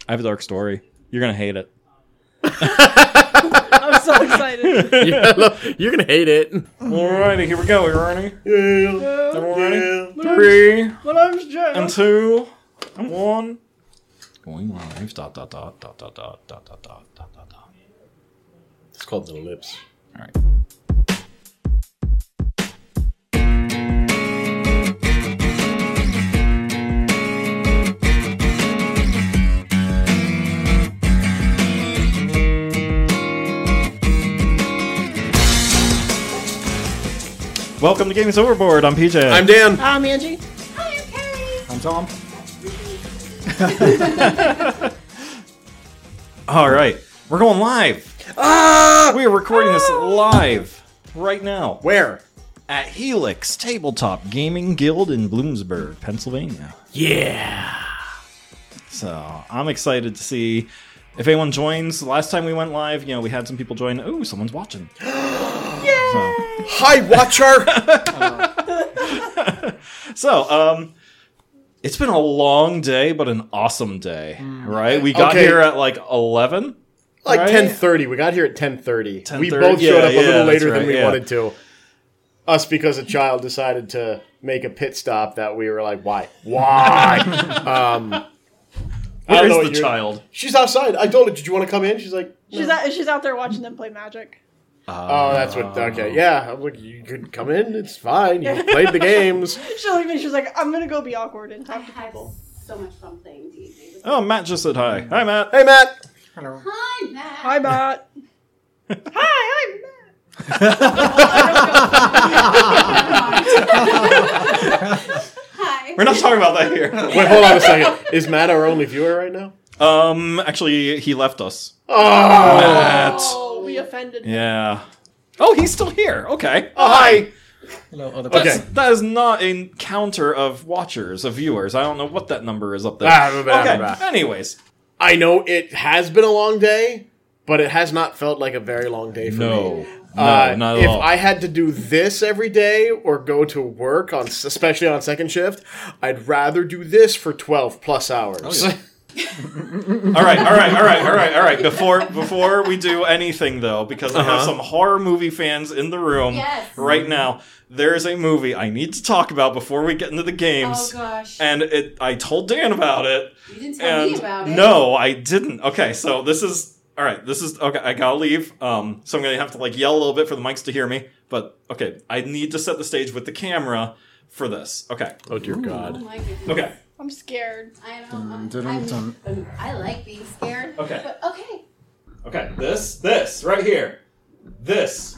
I have a dark story. You're going to hate it. I'm so excited. You're going to hate it. Alrighty, here we go. You ready? Yeah. Ready? Yeah. 3 My name's Jay. and 2 and 1. Going live. Dot, dot, dot, dot, dot, dot, dot, dot, dot, dot, dot. It's called the lips. Alright. Welcome to Games Overboard. I'm PJ. I'm Dan. I'm Angie. I'm Tom. All right, we're going live. We are recording this live right now Where? at Helix Tabletop Gaming Guild in Bloomsburg, Pennsylvania. Yeah. So I'm excited to see if anyone joins. Last time we went live, we had some people join. Ooh, someone's watching. Hi, Watcher. So, it's been a long day, but an awesome day, right? We got Okay. here at like 11. Like right? 10:30. We got here at 10:30. We 10:30, both showed up a yeah, little that's later than right, we yeah. wanted to. Us because a child decided to make a pit stop that we were like, why? Why? I Where don't know is what the child? She's outside. I told her, did you want to come in? She's like, no. She's out there watching them play Magic. Oh, that's what. Okay, yeah. I'm like, you could come in. It's fine. You played the games. She looked at me. She was like, "I'm gonna go be awkward and talk to I have people." so much fun playing D&D. Oh, Matt just said hi. Hi, Matt. Hey, Matt. Hello. Hi, Matt. Hi, Matt. Hi, I'm Matt. Hi. We're not talking about that here. Wait, hold on a second. Is Matt our only viewer right now? Actually, he left us. Oh, Matt. Oh, we offended. Yeah. Oh, he's still here. Okay. hi. Hello, other Okay. That is not a counter of watchers, of viewers. I don't know what that number is up there. Ah. Anyways. I know it has been a long day, but it has not felt like a very long day for me. No, not at if all. I had to do this every day or go to work especially on second shift, I'd rather do this for 12 plus hours. All right. Before we do anything, though, because I have some horror movie fans in the room Yes. right now, there's a movie I need to talk about before we get into the games. Oh, gosh. And I told Dan about it. You didn't tell me And about it. no, I didn't. Okay, so this is... All right, okay, I gotta leave. So I'm gonna have to yell a little bit for the mics to hear me. But, okay, I need to set the stage with the camera for this. Okay. Oh, dear Oh, God. my goodness. Okay. I'm scared. I Dun, know. dun, dun. I like being scared. Okay. But okay. Okay, this, right here. This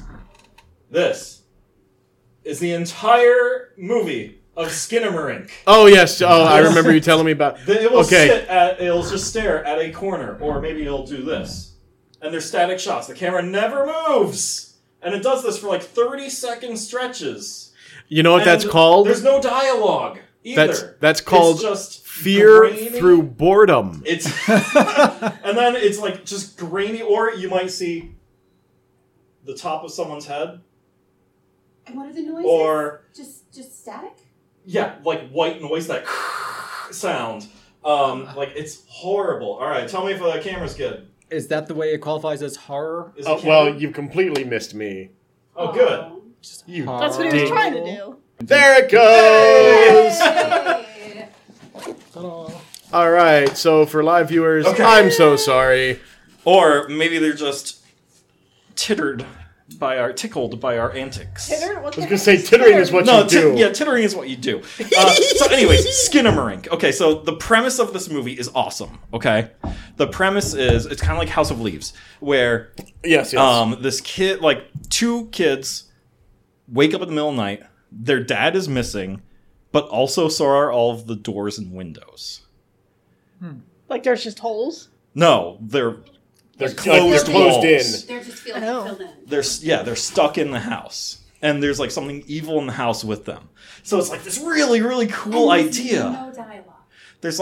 is the entire movie of Skinamarink. Oh, yes. Oh, I remember you telling me about... It will Okay. it'll just stare at a corner, or maybe it'll do this. And they're static shots. The camera never moves! And it does this for 30-second stretches. You know what that's And called? There's no dialogue either. That's called It's just fear grainy. through boredom. It's and then it's just grainy, or you might see the top of someone's head, And what are the noises? or just static? yeah, white noise, that sound. It's horrible. All right, tell me if the camera's good. Is that the way it qualifies as horror? Is Oh, it well, camera? you completely missed me. Oh, good. You That's what he was trying to do. There it goes! Yay. Ta-da. All right, so for live viewers, Okay. I'm so sorry. Or maybe they're just tickled by our antics. Titter? What I was the going to heck say tittering is what No, you do. tittering is what you do. So anyways, Skinamarink. Okay, so the premise of this movie is awesome, okay? The premise is, it's kind of like House of Leaves, where Yes, yes. this kid, two kids wake up in the middle of the night, their dad is missing, but also so are all of the doors and windows. Like there's just holes. No, they're they're closed closed in. walls. They're just feeling Oh. filled in. They're stuck in the house. And there's something evil in the house with them. So it's this really, really cool And there's idea. No dialogue. There's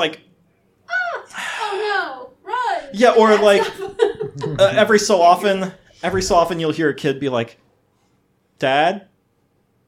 Oh no! Run! Yeah, or That's every so often you'll hear a kid be like, "Dad,"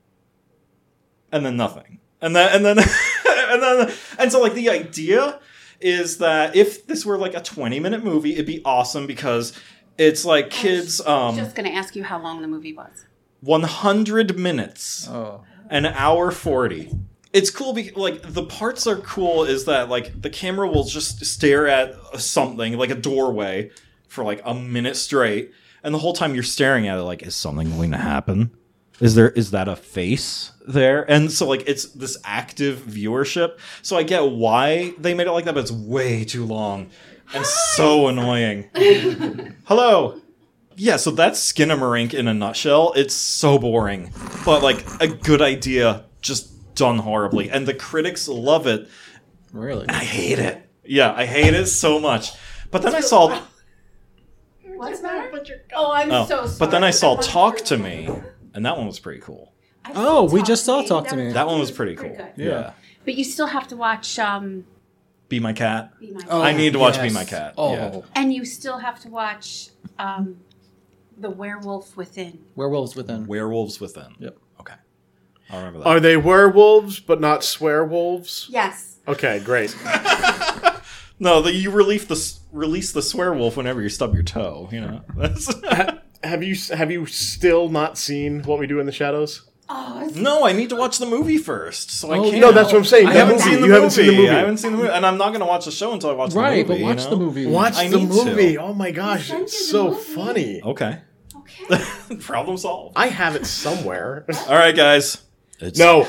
and then nothing, and then and so the idea is that if this were like a 20-minute movie, it'd be awesome because it's like kids. Just gonna ask you how long the movie was. 100 minutes. Oh. An hour 40. It's cool because, like, the parts are cool is that, like, the camera will just stare at something, like a doorway, for, like, a minute straight. And the whole time you're staring at it, like, is something going to happen? Is that a face there? And so, like, it's this active viewership. So I get why they made it like that, but it's way too long. And so annoying. Hello! Yeah, so that's Skinamarink in a nutshell. It's so boring. But, like, a good idea, just done horribly. And the critics love it. Really? And I hate it. Yeah, I hate it so much. But then I saw... What's the matter? Oh, I'm Oh, so sorry. but then I saw I'm Talk sure. to Me. And that one was pretty cool. I've Oh, seen we just saw Talk to That Me. That one was pretty cool. good. Yeah. Yeah. But you still have to watch Be My Cat. Be My Oh, I need to watch yes. Be My Cat. Oh. Yeah. And you still have to watch The Werewolf Within. Werewolves Within. Werewolves Within. Yep. Okay. I'll remember that. Are they werewolves but not swearwolves? Yes. Okay, great. No, you release the swearwolf whenever you stub your toe. You know. Have you still not seen What We Do in the Shadows? Oh, it's No, I need to watch the movie first, so I Oh, can't. No, that's what I'm saying. I The haven't movie. seen the You movie. haven't seen the movie. I haven't seen the movie, and I'm not going to watch the show until I watch Right, the movie. but watch you the know? movie. Watch I the need to. movie. Oh my gosh, sent it's you the so movie. funny. Okay. okay. Problem solved. I have it somewhere. All right, guys. It's No.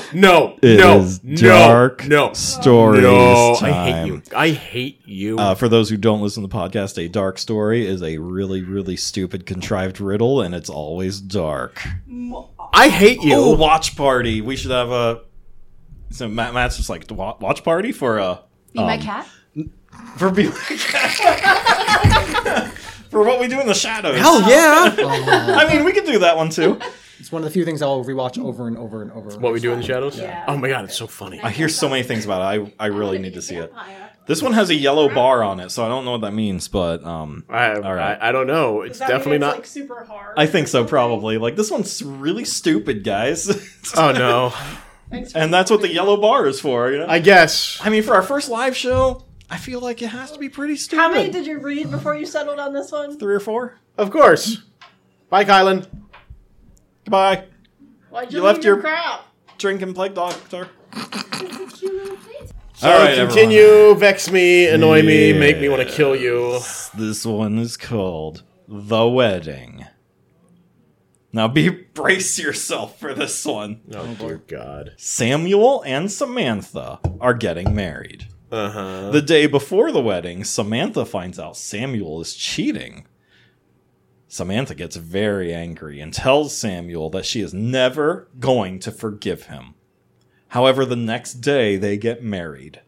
dark stories No, time. I hate you. I hate you. For those who don't listen to the podcast, a dark story is a really, really stupid, contrived riddle, and it's always dark. I hate you. Oh, watch party. We should have a. So Matt's just like watch party for a. Be My Cat? For Be My Cat. For What We Do in the Shadows. Hell yeah. I mean, we could do that one too. It's one of the few things I'll rewatch over and over and over. What We Do in the Shadows? Yeah. Oh my god, it's so funny. I hear so many things about it. I really need to see it. This one has a yellow bar on it, so I don't know what that means, but all right. I don't know. It's Does that mean definitely it's, not. like super hard. I think so, probably. Like this one's really stupid, guys. Oh no. Thanks for And that's what the yellow bar is for, you know? I guess. I mean, for our first live show, I feel like it has to be pretty stupid. How many did you read before you settled on this one? 3 or 4? Of course. Bye, Kylan. Goodbye. Why'd You you left leave your your- crap? Drinking plague doctor. So All right, continue, vex me, annoy me, make me want to kill you. This one is called The Wedding. Now brace yourself for this one. Oh dear God. Samuel and Samantha are getting married. Uh-huh. The day before the wedding, Samantha finds out Samuel is cheating. Samantha gets very angry and tells Samuel that she is never going to forgive him. However, the next day they get married.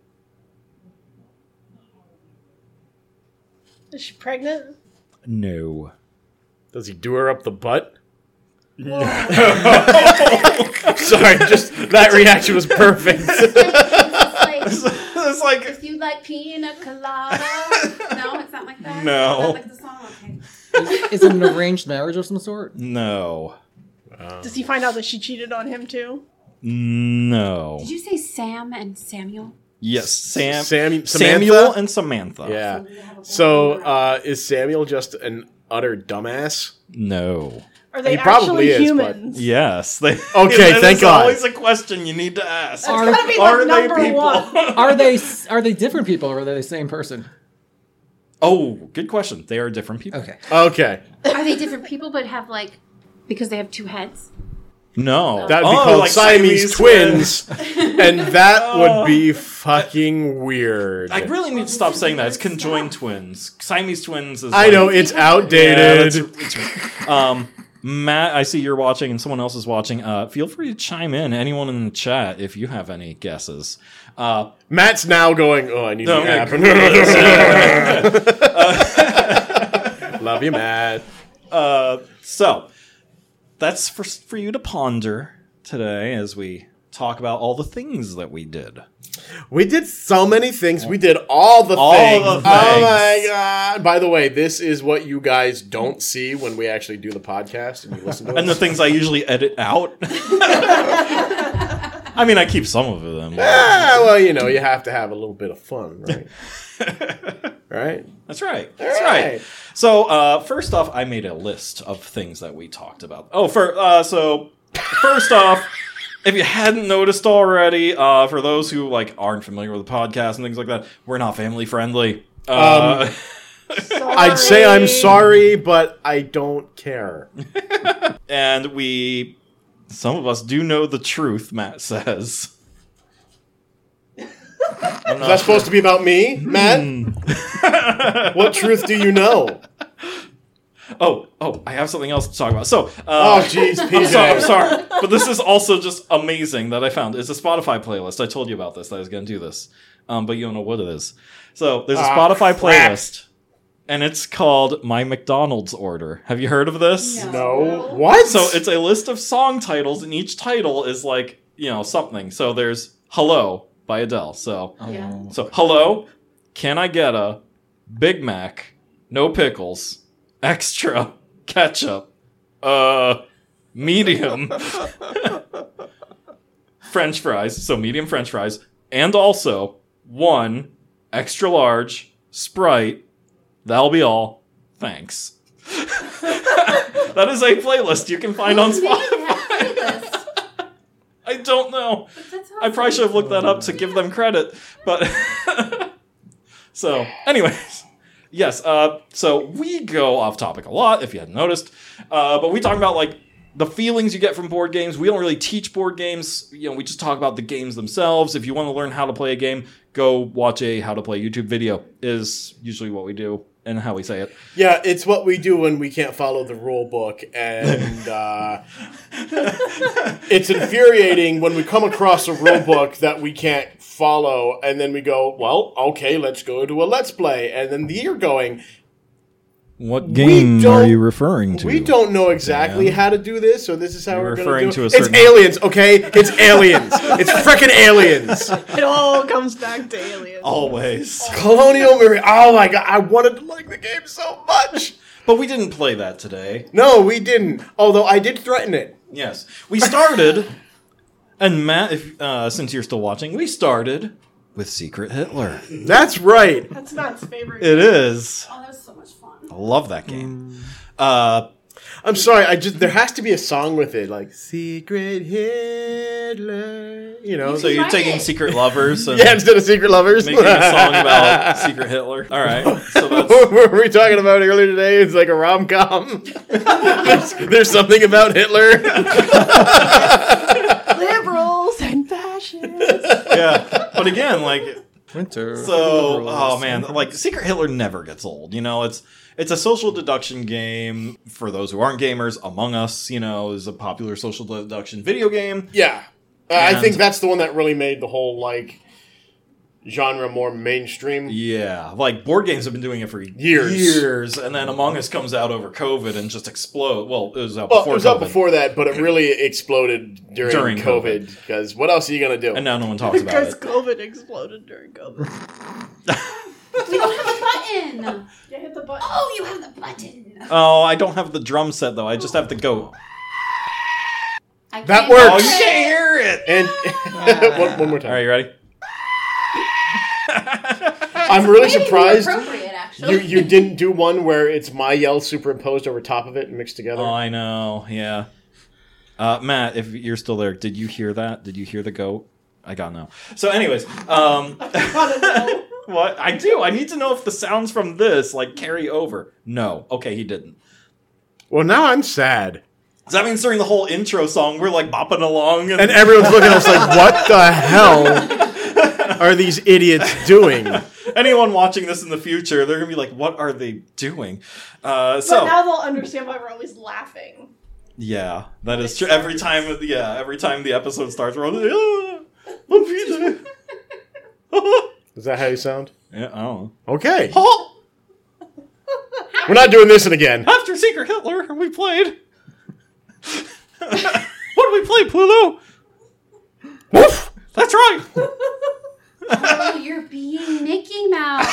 Is she pregnant? No. Does he do her up the butt? Sorry, just that reaction was perfect. It's like, If you like pina colada. No, it's not like that. No. Not like the song. Okay. Is it an arranged marriage of some sort? no. Does he find out that she cheated on him too? No. Did you say Sam and Samuel? Yes, Samuel Samantha? and Samantha. Yeah. So, is Samuel just an utter dumbass? No. Are they He probably actually is, but- humans? Yes. They, Okay, that thank is God. always a question you need to ask. That's gotta be like number one. Are they different people or are they the same person? Oh, good question. They are different people. Okay. Okay. Are they different people but have like, because they have 2 heads? No. That would be called Siamese twins. And that would be fucking weird. I really need to stop saying that. It's conjoined twins. Siamese twins is I know, it's outdated. Matt, I see you're watching and someone else is watching. Feel free to chime in, anyone in the chat, if you have any guesses. Matt's now going, oh, I need No, the I'm app. Love you, Matt. So, that's for you to ponder today as we talk about all the things that we did. We did so many things. We did all the All things. the Oh my things. God. By the way, this is what you guys don't see when we actually do the podcast and you listen to And the us. things I usually edit out. I mean, I keep some of them. Well, you know, you have to have a little bit of fun, right? Right? That's right. All That's right. So, first off, I made a list of things that we talked about. So first off, if you hadn't noticed already, for those who like aren't familiar with the podcast and things like that, we're not family friendly. I'd say I'm sorry, but I don't care. And some of us do know the truth, Matt says. Is that supposed to be about me, Matt? What truth do you know? Oh, I have something else to talk about. So, Oh, jeez, PJ. I'm sorry. But this is also just amazing that I found. It's a Spotify playlist. I told you about this, that I was going to do this. But you don't know what it is. So, there's a Spotify crap. playlist, and it's called My McDonald's Order. Have you heard of this? No. What? So, it's a list of song titles, and each title is like, something. So, there's Hello by Adele. So, Hello, can I get a Big Mac, no pickles, extra, ketchup, medium, French fries, so medium French fries, and also 1 extra large Sprite. That'll be all. Thanks. That is a playlist you can find on Spotify. I don't know. I probably should have looked that up to give them credit, but so, anyways. Yes, so we go off topic a lot, if you hadn't noticed. But we talk about, like, the feelings you get from board games. We don't really teach board games. We just talk about the games themselves. If you want to learn how to play a game, go watch a how to play YouTube video is usually what we do and how we say it. Yeah, it's what we do when we can't follow the rule book, and it's infuriating when we come across a rule book that we can't follow, and then we go, well, okay, let's go to a Let's Play, and then you're going, what game are you referring to? We don't know exactly how to do this, so this is how we're going to do it. It's aliens, okay? It's aliens. It's frickin' aliens. It all comes back to aliens. Always. Colonial Marine. Oh my god, I wanted to like the game so much. But we didn't play that today. No, we didn't. Although I did threaten it. Yes. We started, and Matt, since you're still watching, we started with Secret Hitler. That's right. That's Matt's favorite. It is. Oh, that was so much fun. I love that game. I'm sorry, there has to be a song with it, like Secret Hitler. So you're taking Secret Lovers and instead of Secret Lovers. making a song about Secret Hitler. All right. So that's What were we talking about earlier today? It's like a rom-com. there's something about Hitler. Liberals and fascists. yeah. But again, like Winter. so oh man, like Secret Hitler never gets old. It's a social deduction game for those who aren't gamers. Among Us, is a popular social deduction video game. Yeah. I think that's the one that really made the whole, like, genre more mainstream. Yeah, like board games have been doing it for years, and then Among Us comes out over COVID and just explode. Well, it was out before. It was COVID. out before that, but it really exploded during COVID. Because what else are you gonna do? And now no one talks about Because it. COVID exploded during COVID. We don't have a button. You hit the button. Oh, you have the button. Oh, I don't have the drum set though. I just have the goat. I That can't works. Oh, hear you can't hear it. And one more time. All right, you ready? I'm really Maybe surprised appropriate, actually. you didn't do one where it's my yell superimposed over top of it and mixed together. Oh, I know. Yeah. Matt, if you're still there, did you hear that? Did you hear the goat? I got no. So, anyways, what I do? I need to know if the sounds from this carry over. No. Okay, he didn't. Well, now I'm sad. Does that mean during the whole intro song we're bopping along And everyone's looking at us like, what the hell are these idiots doing? anyone watching this in the future, they're gonna be like, "What are they doing?" But now they'll understand why we're always laughing. Yeah, that is true. Every time the episode starts, we're all I'm PJ. Is that how you sound? Yeah, I don't know. Okay. Oh, We're not doing this again. after Secret Hitler, we played. What did we play, Pluto? Woof! That's right. Oh, you're being Mickey Mouse.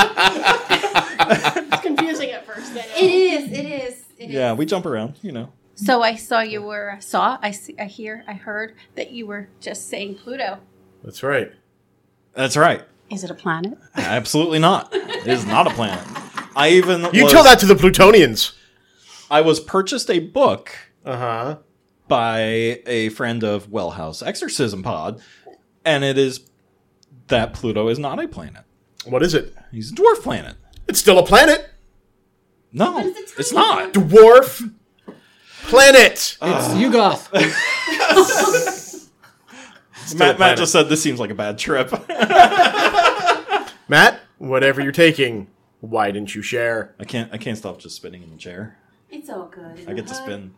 It's confusing at first. I know. It is. Yeah, we jump around, So I saw you were I heard that you were just saying Pluto. That's right. That's right. Is it a planet? Absolutely not. It is not a planet. You tell that to the Plutonians. I was purchased a book Uh-huh. by a friend of Wellhouse Exorcism Pod, and it is that Pluto is not a planet. What is it? He's a dwarf planet. It's still a planet. No, But it's a tiny it's not. Dwarf planet. It's Yugoth. Matt just said this seems like a bad trip. Matt, whatever you're taking, why didn't you share? I can't stop just spinning in the chair. It's all good. I get to spin.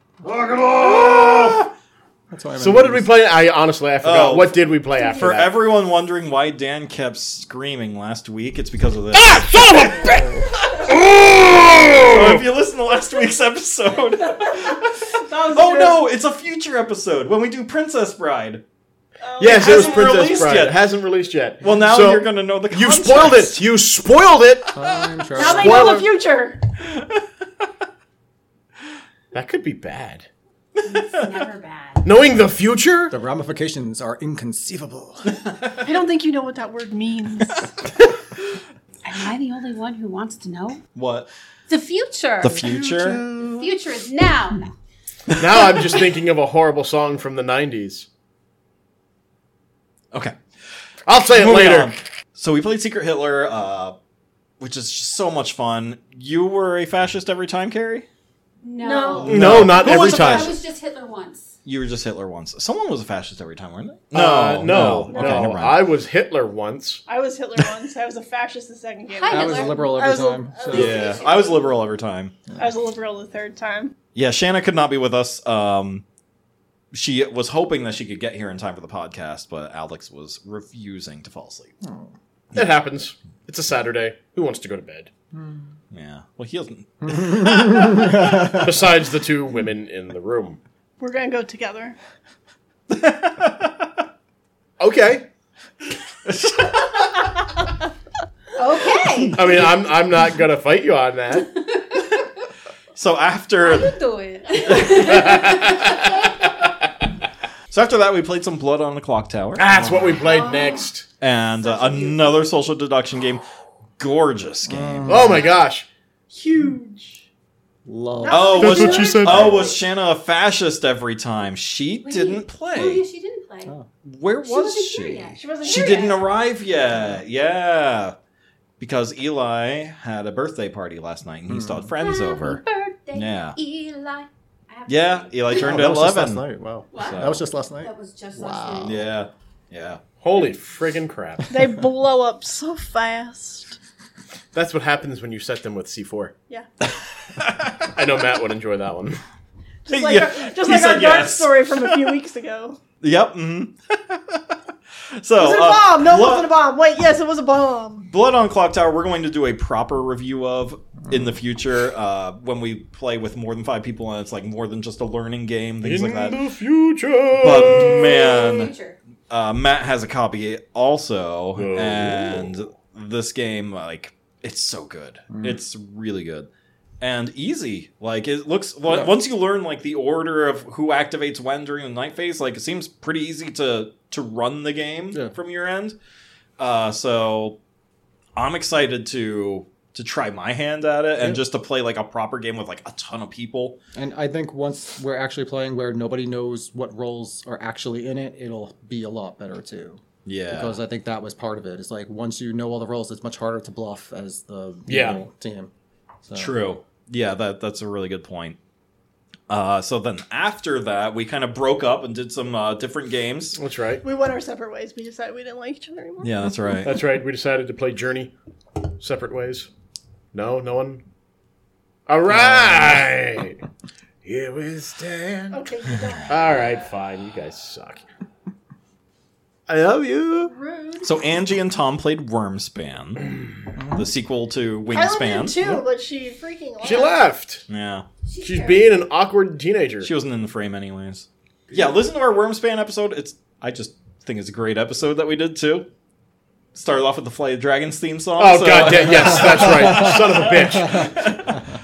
That's why I So what did we play? I forgot. Oh, What did we play after For that? everyone wondering why Dan kept screaming last week, it's because of this. Son of a bitch! So if you listen to last week's episode, Oh no, it's a future episode when we do Princess Bride. Yes, it was hasn't Princess released Bride. yet. It hasn't released yet. Well, now So, you're gonna know the You context. spoiled it. You spoiled it. Time Now travel. they know Spoiler. the future. That could be bad. It's never bad. Knowing the future? The ramifications are inconceivable. I don't think you know what that word means. Am I the only one who wants to know? What? The future. The future? The future is now. Now I'm just thinking of a horrible song from the 90s. Okay. I'll say it Moving later. on. So we played Secret Hitler, which is just so much fun. You were a fascist every time, Carrie? No. No, not Who every was a time. I was just Hitler once. You were just Hitler once. Someone was a fascist every time, weren't they? No. Okay, never mind. I was Hitler once. I was Hitler once. I was a fascist the second game. Hi, I was a Hitler. liberal I every was a- time. So. Yeah, I was liberal every time. I was a liberal the third time. Yeah, Shanna could not be with us. She was hoping that she could get here in time for the podcast, but Alex was refusing to fall asleep. It happens. It's a Saturday. Who wants to go to bed? Yeah. Well, he doesn't. Besides the two women in the room. We're gonna go together. Okay. Okay. I mean, I'm not gonna fight you on that. So after Do it. that, we played some Blood on the Clock Tower. That's what we played next. And another social deduction game. Gorgeous game. Oh my gosh. Huge. Love. Oh, That's what she said. was Shanna a fascist every time? She didn't play. Oh, yeah, she didn't play. Where She was wasn't she? here yet. She wasn't She here didn't yet. arrive yet. Yeah. Because Eli had a birthday party last night and he still had friends over. Happy birthday, Yeah. Eli. Yeah, Eli turned that was just last 11. night. Wow. What? So- That was just last night. That was just Wow. last night. Yeah. Yeah. Holy friggin' crap. They blow up so fast. That's what happens when you set them with C4. Yeah. I know Matt would enjoy that one. Just like Yeah, our, he just like said our dark yes. story from a few weeks ago. Yep. So, Was it a bomb? No, it Blood, wasn't a bomb. Wait, yes, it was a bomb. Blood on Clock Tower, we're going to do a proper review of in the future when we play with more than 5 people and it's like more than just a learning game, things like that. the future. But man, Future. Matt has a copy also, Oh. and this game, like, it's so good. It's really good. And easy. Like, it looks, once you learn, like, the order of who activates when during the night phase, like, it seems pretty easy to run the game from your end. So, I'm excited to try my hand at it and just to play, like, a proper game with, like, a ton of people. And I think once we're actually playing where nobody knows what roles are actually in it, it'll be a lot better too. Yeah. Because I think that was part of it. It's like once you know all the roles, it's much harder to bluff as the Yeah. evil team. So, True. Yeah, that's a really good point. So then after that, we kind of broke up and did some different games. That's right. We went our separate ways. We decided we didn't like each other anymore. Yeah, that's right. That's right. We decided to play Journey separate ways. No one. All right. Here we stand. Okay, you don't. All right, fine. You guys suck. I love you. Rude. So Angie and Tom played Wormspan, the sequel to Kyla did Wingspan. too, but she freaking left. She left. Yeah, She's being an awkward teenager. she wasn't in the frame anyways. Yeah, listen to our Wormspan episode. I just think it's a great episode that we did too. Started off with the Flight of Dragons theme song. Oh, so- God damn. Yes, that's right. Son of a bitch.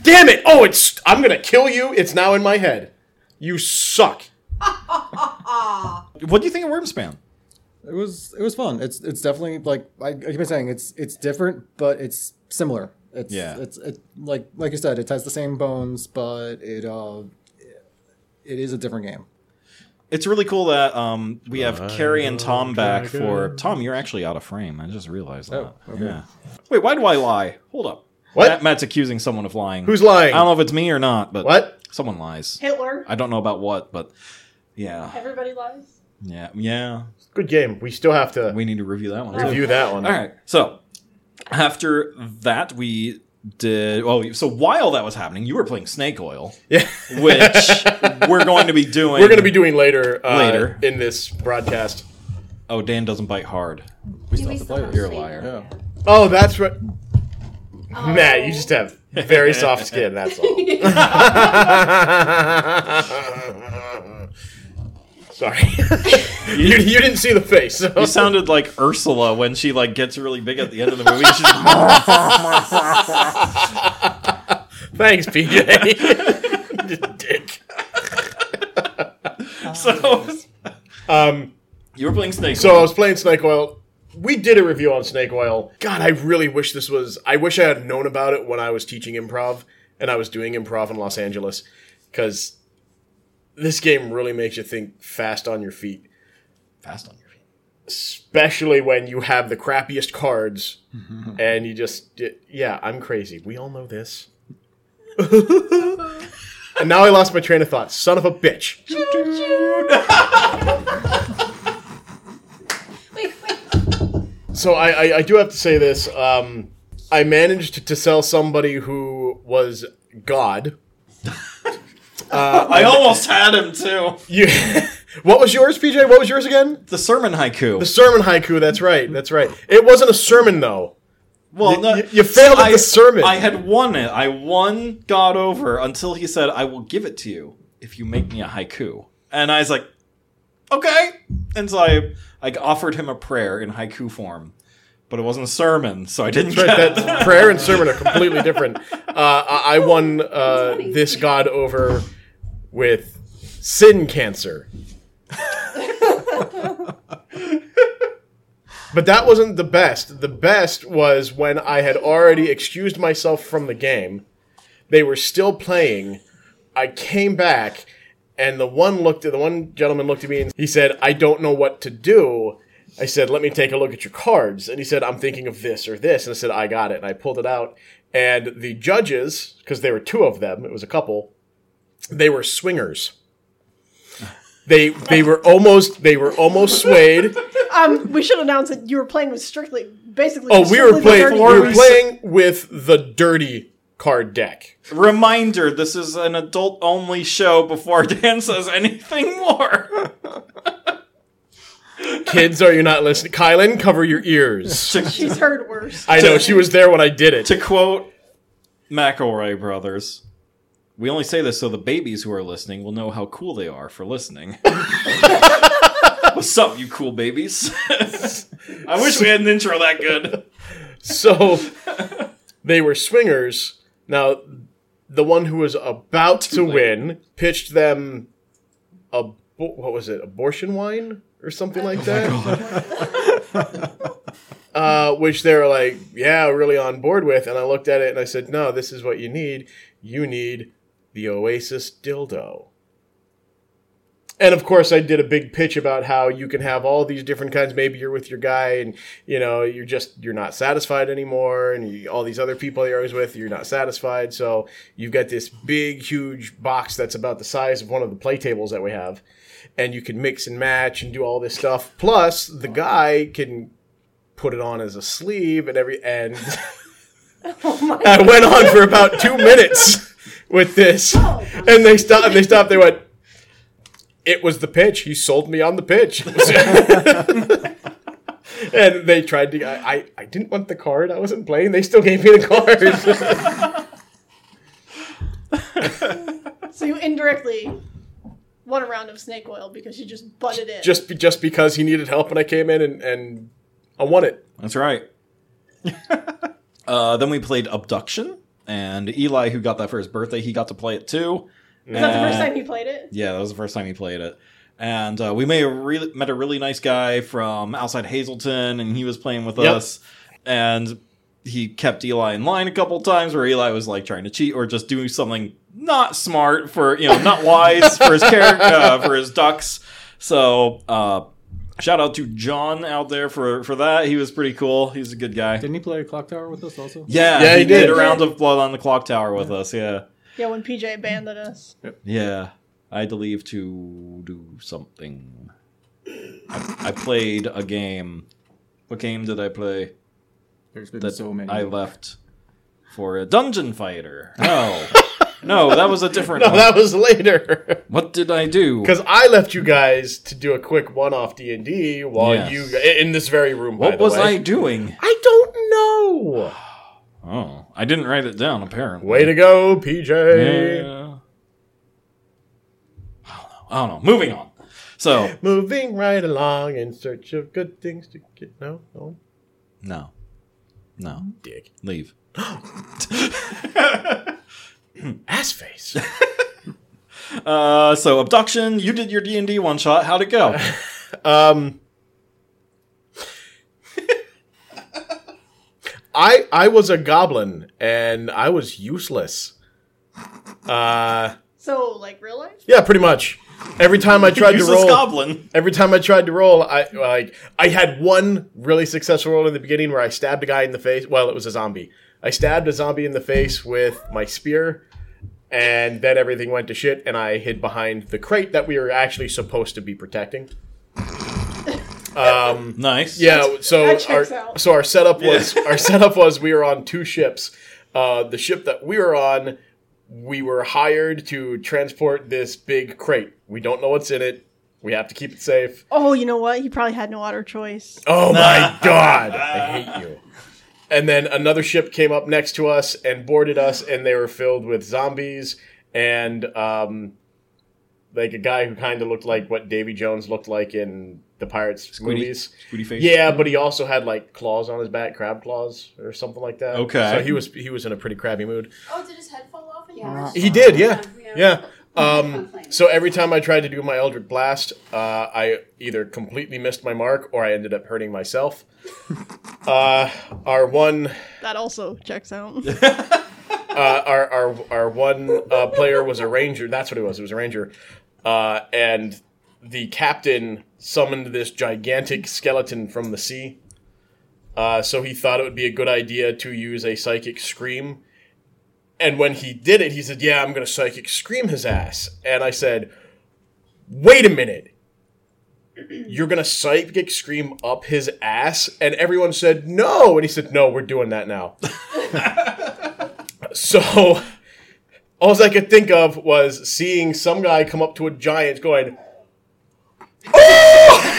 Damn it! Oh, I'm gonna kill you. It's now in my head. You suck. What do you think of Wormspan? It was fun. It's definitely like I keep saying it's different, but it's similar. It's like you said, it has the same bones, but it is a different game. It's really cool that we have Carrie and Tom back for... Tom, you're actually out of frame. I just realized that. Oh, okay. Yeah. Wait, why do I lie? Hold up. What? Matt's accusing someone of lying. Who's lying? I don't know if it's me or not, but... What? Someone lies. Hitler. I don't know about what, but... Yeah. Everybody lies. Yeah. Good game. We still have to We need to review that one. review that one. All right. So, after that, we did... Oh, so while that was happening, you were playing Snake Oil. Yeah. Which we're going to be doing... We're going to be doing later Later. in this broadcast. Oh, Dan doesn't bite hard. We still have to play have this. You're a to liar. save Yeah. Oh, that's right. Oh. Matt, you just have very soft skin, that's all. Sorry. you didn't see the face. So. You sounded like Ursula when she gets really big at the end of the movie. She's Thanks, PJ. Dick. so you were playing Snake. So I was playing Snake Oil. We did a review on Snake Oil. God, I really wish this was... I wish I had known about it when I was teaching improv, and I was doing improv in Los Angeles, because this game really makes you think fast on your feet. Fast on your feet. Especially when you have the crappiest cards, and you just... Yeah, I'm crazy. We all know this. And now I lost my train of thought. Son of a bitch. Wait. So I do have to say this. I managed to sell somebody who was God. I almost had him too. You, what was yours, PJ? What was yours again? The sermon haiku. The sermon haiku. That's right. It wasn't a sermon though. Well, no, you failed at the sermon. I had won it. I won God over until he said, "I will give it to you if you make me a haiku." And I was like, "Okay." And so I offered him a prayer in haiku form, but it wasn't a sermon, so I didn't That's get right, that prayer and sermon are completely different. I won this God over with sin cancer. But that wasn't the best. The best was when I had already excused myself from the game. They were still playing. I came back, and the one gentleman looked at me and he said, "I don't know what to do." I said, "Let me take a look at your cards." And he said, "I'm thinking of this or this." And I said, "I got it." And I pulled it out. And the judges, because there were two of them, it was a couple, they were swingers. They were almost swayed. We should announce that you were playing with basically. Oh, we were strictly playing with the dirty card deck. Reminder, this is an adult-only show before Dan says anything more. Kids, are you not listening? Kylan, cover your ears. She's heard worse. I know, she was there when I did it. To quote McElroy Brothers, we only say this so the babies who are listening will know how cool they are for listening. What's up, you cool babies? I wish we had an intro that good. So, they were swingers. Now, the one who was about to win pitched them what was it, abortion wine? Or something like that. Which they were like, yeah, really on board with. And I looked at it and I said, no, this is what you need. You need the Oasis dildo. And of course, I did a big pitch about how you can have all these different kinds. Maybe you're with your guy and, you're not satisfied anymore. And all these other people you're always with, you're not satisfied. So you've got this big, huge box that's about the size of one of the play tables that we have. And you can mix and match and do all this stuff. Plus, the guy can put it on as a sleeve and I went on for about 2 minutes with this. And they stopped. They went, "It was the pitch. He sold me on the pitch." And they tried to... I didn't want the card. I wasn't playing. They still gave me the card. So you indirectly won a round of Snake Oil because you just butted in. Just because he needed help and I came in and I won it. That's right. Then we played Abduction. And Eli, who got that for his birthday, he got to play it too. Was that the first time you played it? Yeah, that was the first time he played it. And we met a really nice guy from outside Hazleton, and he was playing with us. And he kept Eli in line a couple times where Eli was like trying to cheat or just doing something not smart for, not wise for his character, for his ducks. So, shout out to John out there for that. He was pretty cool. He's a good guy. Didn't he play Clock Tower with us also? Yeah, he did a round of blood on the clock tower with us. Yeah. Yeah, when PJ abandoned us. Yeah. I had to leave to do something. I played a game. What game did I play? There's been That so many. I left for a Dungeon Fighter. No. No, that was a different No, one. that was later. What did I do? Because I left you guys to do a quick one-off D&D while Yes. you... In this very room, by What the was way. I doing? I don't know. Oh, I didn't write it down, apparently. Way to go, PJ. Yeah. I don't know. Moving on. So, Moving right along in search of good things to get... No? no. Dick. Leave. Ass face. So Abduction, you did your D&D one shot. How'd it go? I was a goblin, and I was useless. So, like real life? Yeah, pretty much. Every time I tried to Useless roll... goblin. Every time I tried to roll, I had one really successful roll in the beginning where I stabbed a guy in the face. Well, it was a zombie. I stabbed a zombie in the face with my spear, and then everything went to shit, and I hid behind the crate that we were actually supposed to be protecting. Nice. Yeah, so That checks out. our setup was we were on two ships. The ship that we were on, we were hired to transport this big crate. We don't know what's in it. We have to keep it safe. Oh, you know what? He probably had no other choice. Oh my god, I hate you. And then another ship came up next to us and boarded us, and they were filled with zombies and like a guy who kind of looked like what Davy Jones looked like in the Pirates movies. Squiddy face. Yeah, but he also had like claws on his back, crab claws or something like that. Okay. So he was in a pretty crabby mood. Oh, did his head fall off? He did, yeah. So every time I tried to do my Eldritch Blast, I either completely missed my mark or I ended up hurting myself. Our one That also checks out. our one player was a ranger. That's what it was. It was a ranger. And the captain summoned this gigantic skeleton from the sea. So he thought it would be a good idea to use a psychic scream. And when he did it, he said, "Yeah, I'm going to psychic scream his ass." And I said, "Wait a minute. You're going to psychic scream up his ass?" And everyone said, "No." And he said, "No, we're doing that now." So all I could think of was seeing some guy come up to a giant going, "Oh!"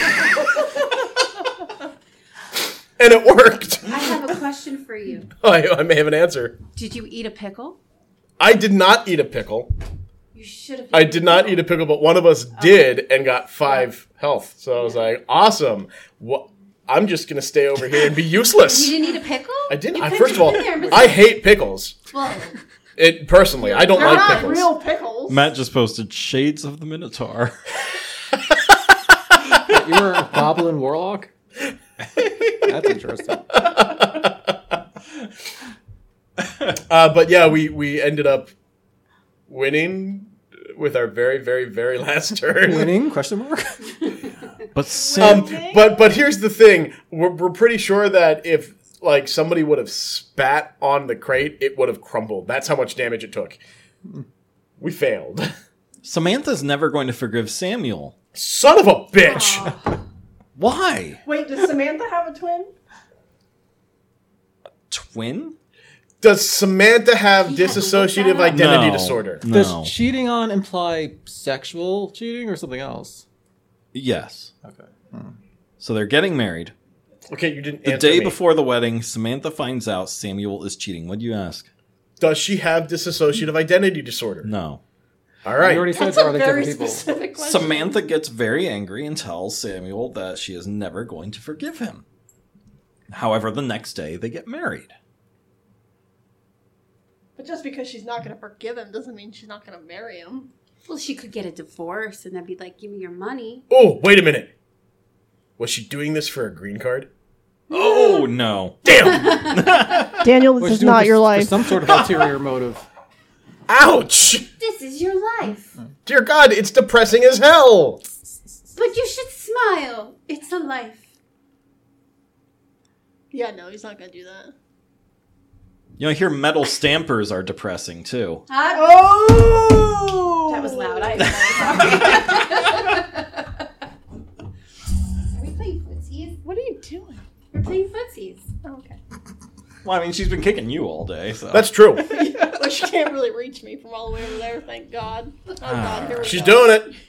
And it worked. I have a question for you. I may have an answer. Did you eat a pickle? I did not eat a pickle. You should have. I did not eat a pickle, but one of us did and got 5 health. So I was like, awesome. What? I'm just going to stay over here and be useless. You didn't eat a pickle? I didn't. You First of all, could've been there, I hate pickles. Well, Personally, I don't They're like not pickles. real pickles. Matt just posted Shades of the Minotaur. You were a goblin warlock? That's interesting. But yeah, we ended up winning with our very, very, very last turn. Winning? Question mark? But Sam, But here's the thing: we're pretty sure that if like somebody would have spat on the crate, it would have crumbled. That's how much damage it took. We failed. Samantha's never going to forgive Samuel. Son of a bitch! Why? Wait, does Samantha have a twin? Twin? Does Samantha have He had to look dissociative that up. identity No. disorder? No. Does cheating on imply sexual cheating or something else? Yes. Okay. So they're getting married. Okay, you didn't The answer day me. before the wedding, Samantha finds out Samuel is cheating. What do you ask? Does she have dissociative identity disorder? No. All right. You already said That's are a they very different people? specific question. Samantha gets very angry and tells Samuel that she is never going to forgive him. However, the next day they get married. But just because she's not going to forgive him doesn't mean she's not going to marry him. Well, she could get a divorce and then be like, give me your money. Oh, wait a minute. Was she doing this for a green card? Oh, no. Damn! Daniel, What this is she's doing not for- your for life. some sort of ulterior motive. Ouch! This is your life. Dear God, it's depressing as hell! But you should smile. It's a life. Yeah, no, he's not going to do that. You know, I hear metal stampers are depressing, too. Huh? Oh! That was loud. I'm sorry. Are we playing footsies? What are you doing? We're playing footsies. Oh, okay. Well, I mean, she's been kicking you all day, so. That's true. Well, she can't really reach me from all the way over there, thank God. Oh, God, here we She's go. doing it.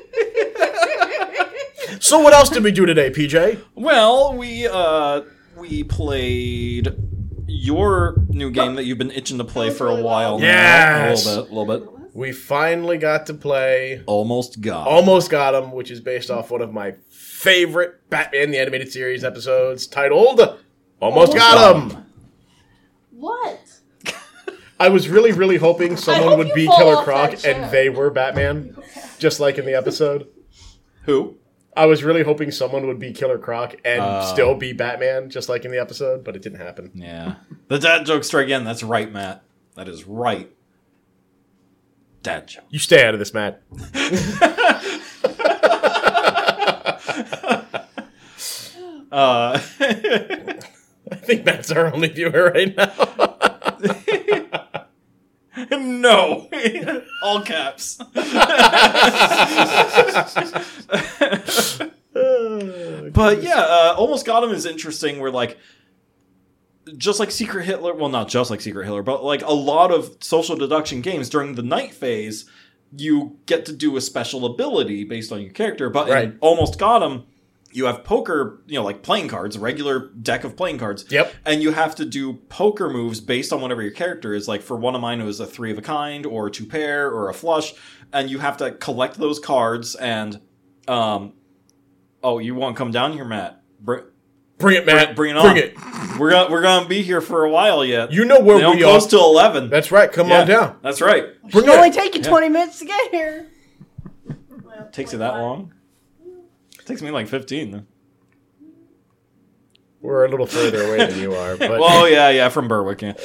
So what else did we do today, PJ? Well, we played your new game that you've been itching to play for a while now. Yes! A little bit. We finally got to play Almost got. Almost Got Him, which is based off one of my favorite Batman the Animated Series episodes, titled Almost Got Him. What? I was really, really hoping someone hope would you be fall Killer off Croc that chair. and they were Batman, just like in the episode. Who? I was really hoping someone would be Killer Croc and still be Batman, just like in the episode, but it didn't happen. Yeah. The dad joke strike again. That's right, Matt. That is right. Dad joke. You stay out of this, Matt. I think Matt's our only viewer right now. No. All caps. But yeah, Almost Got Him is interesting where, like, just like Secret Hitler, well, not just like Secret Hitler, but like a lot of social deduction games during the night phase, you get to do a special ability based on your character. But Right. in Almost Got Him, you have poker, you know, like playing cards, a regular deck of playing cards. Yep. And you have to do poker moves based on whatever your character is. Like for one of mine, it was a 3 of a kind or a 2 pair or a flush. And you have to collect those cards and, oh, you won't come down here, Matt? Bring it, Matt. Bring it on. Bring it. We're gonna be here for a while yet. You know where They don't we close are. till 11. That's right. Come Yeah, on down. That's right. It Bring should only it. take you 20 minutes to get here. Takes you that long? It takes me like 15. Though. We're a little further away than you are, but Well, yeah, from Berwick. Yeah.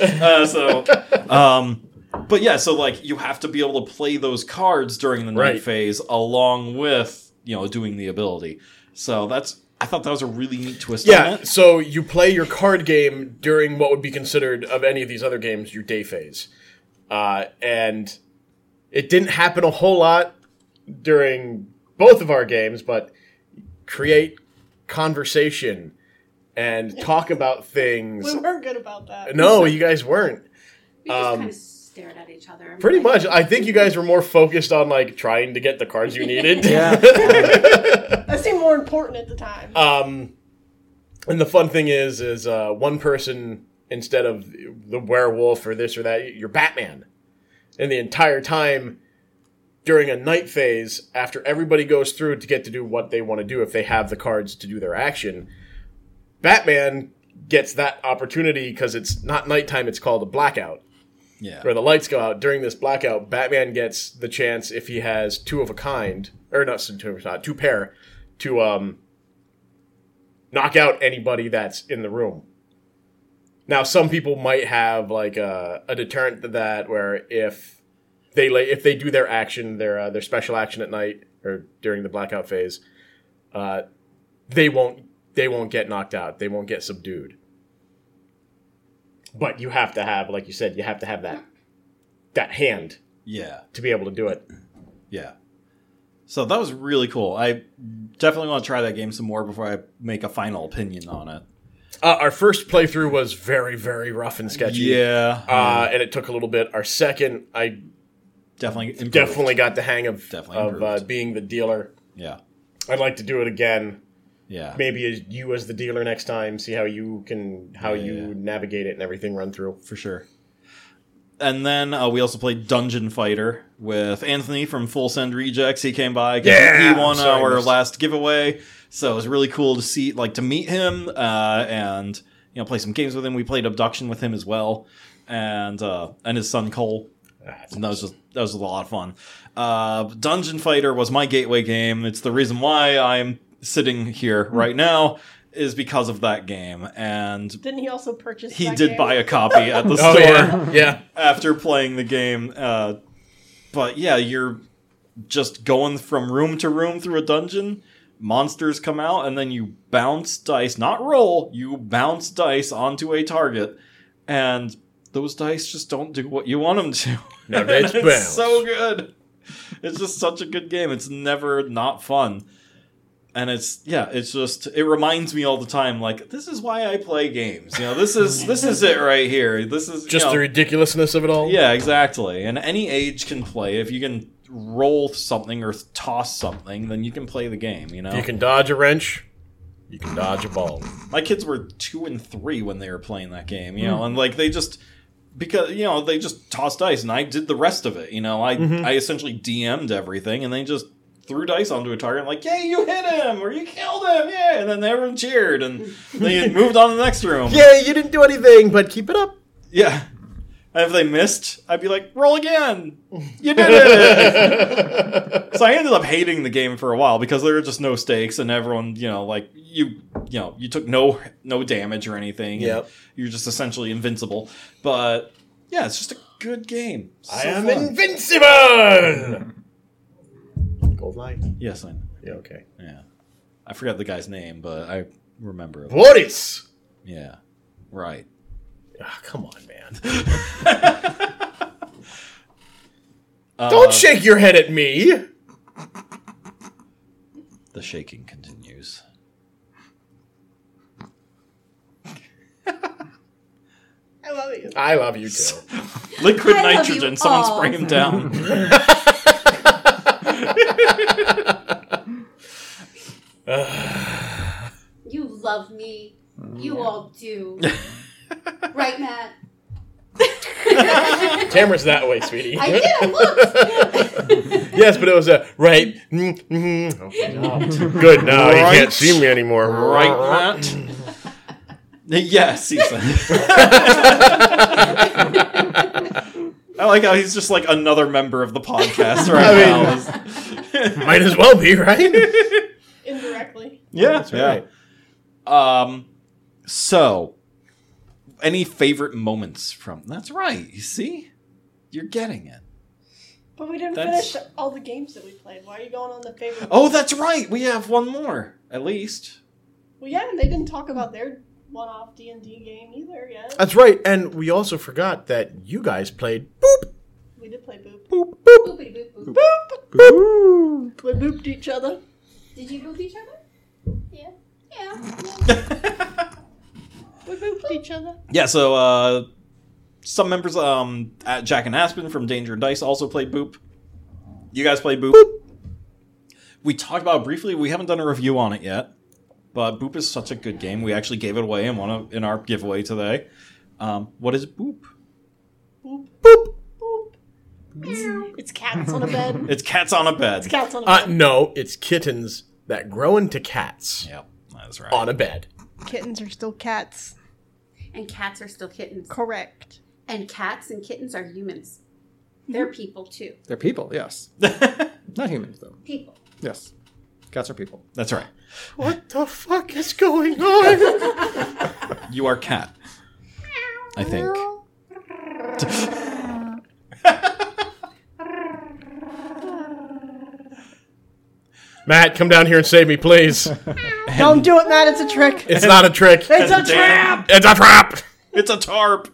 But yeah, so like you have to be able to play those cards during the night Right. phase along with, you know, doing the ability. So I thought that was a really neat twist on yeah. it. So you play your card game during what would be considered of any of these other games your day phase, and it didn't happen a whole lot during both of our games, but create conversation and talk about things. We weren't good about that. No, you guys weren't. We just kind of stared at each other. and Pretty were like, much. I think you guys were more focused on like trying to get the cards you needed. Yeah. That seemed more important at the time. And the fun thing is one person, instead of the werewolf or this or that, you're Batman. And the entire time during a night phase, after everybody goes through to get to do what they want to do, if they have the cards to do their action, Batman gets that opportunity because it's not nighttime, it's called a blackout. Yeah. Where the lights go out. During this blackout, Batman gets the chance, if he has 2 of a kind, or not 2 pair, to knock out anybody that's in the room. Now, some people might have like a deterrent to that, where if they do their action, their special action at night or during the blackout phase, they won't get knocked out. They won't get subdued. But you have to have, like you said, you have to have that hand Yeah. to be able to do it. Yeah. So that was really cool. I definitely want to try that game some more before I make a final opinion on it. Our first playthrough was very, very rough and sketchy. Yeah. And it took a little bit. Our second, I Definitely improved. definitely got the hang of Definitely improved. being the dealer. Yeah. I'd like to do it again. Yeah. Maybe as you as the dealer next time, see how you Yeah. navigate it and everything run through. For sure. And then we also played Dungeon Fighter with Anthony from Full Send Rejects. He came by. Yeah! He won Sorry, our missed. last giveaway. So it was really cool to see, like, to meet him and, play some games with him. We played Abduction with him as well, and his son Cole. And that was a lot of fun. Dungeon Fighter was my gateway game. It's the reason why I'm sitting here right now is because of that game. And Didn't he also purchase? he that did game? buy a copy at the Oh, store yeah. after playing the game. But yeah, you're just going from room to room through a dungeon. Monsters come out, and then you bounce dice, not roll, you bounce dice onto a target, and those dice just don't do what you want them to. No, it's It's bounce. so good. It's just such a good game. It's never not fun. And it reminds me all the time, like, this is why I play games. This is it right here. This is Just the ridiculousness of it all. Yeah, exactly. And any age can play. If you can roll something or toss something, then you can play the game, If you can dodge a wrench, you can dodge a ball. My kids were 2 and 3 when they were playing that game, and like they just they just tossed dice, and I did the rest of it. I essentially DM'd everything, and they just threw dice onto a target, like, "Yay, you hit him!" or "You killed him!" Yeah, and then everyone cheered, and they moved on to the next room. Yeah, you didn't do anything, but keep it up. Yeah. And if they missed, I'd be like, "Roll again! You did it!" So I ended up hating the game for a while because there were just no stakes, and everyone, you took no damage or anything. Yep. You're just essentially invincible. But yeah, it's just a good game. I So am fun. invincible! Goldeneye? Yes, I know. Yeah, okay. Yeah. I forgot the guy's name, but I remember it. Boris! Yeah. Right. Ah, come on, man. Don't shake your head at me! The shaking continues. I love you. I love you too. Liquid I love nitrogen. you Someone all. spray him down. You love me. You all do. Right, Matt? Camera's that way, sweetie. I did. I looked. Yes, but it was a right. Good. Now you Right. can't see me anymore. Right, Matt? Yes, he said. I like how he's just like another member of the podcast right now. Might as well be, right? Indirectly. Yeah, That's right. So, any favorite moments from? That's right. You see, you're getting it. But we didn't That's- finish all the games that we played. Why are you going on the favorite? Oh, that's right. We have one more, at least. Well, yeah, and they didn't talk about their one-off D&D game either yet. That's right. And we also forgot that you guys played Boop. We did play Boop. Boop, boop, Boopity boop boop. boop. We booped each other. Did you boop each other? Yeah. Yeah. We booped each other. Yeah. So, some members at Jack and Aspen from Danger and Dice also played Boop. You guys played Boop. We talked about it briefly. We haven't done a review on it yet, but Boop is such a good game. We actually gave it away in our giveaway today. What is Boop? Boop. Boop. Boop. It's cats on a bed. It's cats on a bed. It's cats on a bed. No, it's kittens that grow into cats Yep, that's right. on a bed. Kittens are still cats. And cats are still kittens. Correct. And cats and kittens are humans. They're people too. They're people, yes. Not humans, though. People. Yes. Cats are people. That's right. What the fuck is going on? You are cat. I think. Matt, come down here and save me, please. Don't do it, Matt. It's a trick. It's not a trick. It's a Damn. trap. It's a trap. It's a tarp.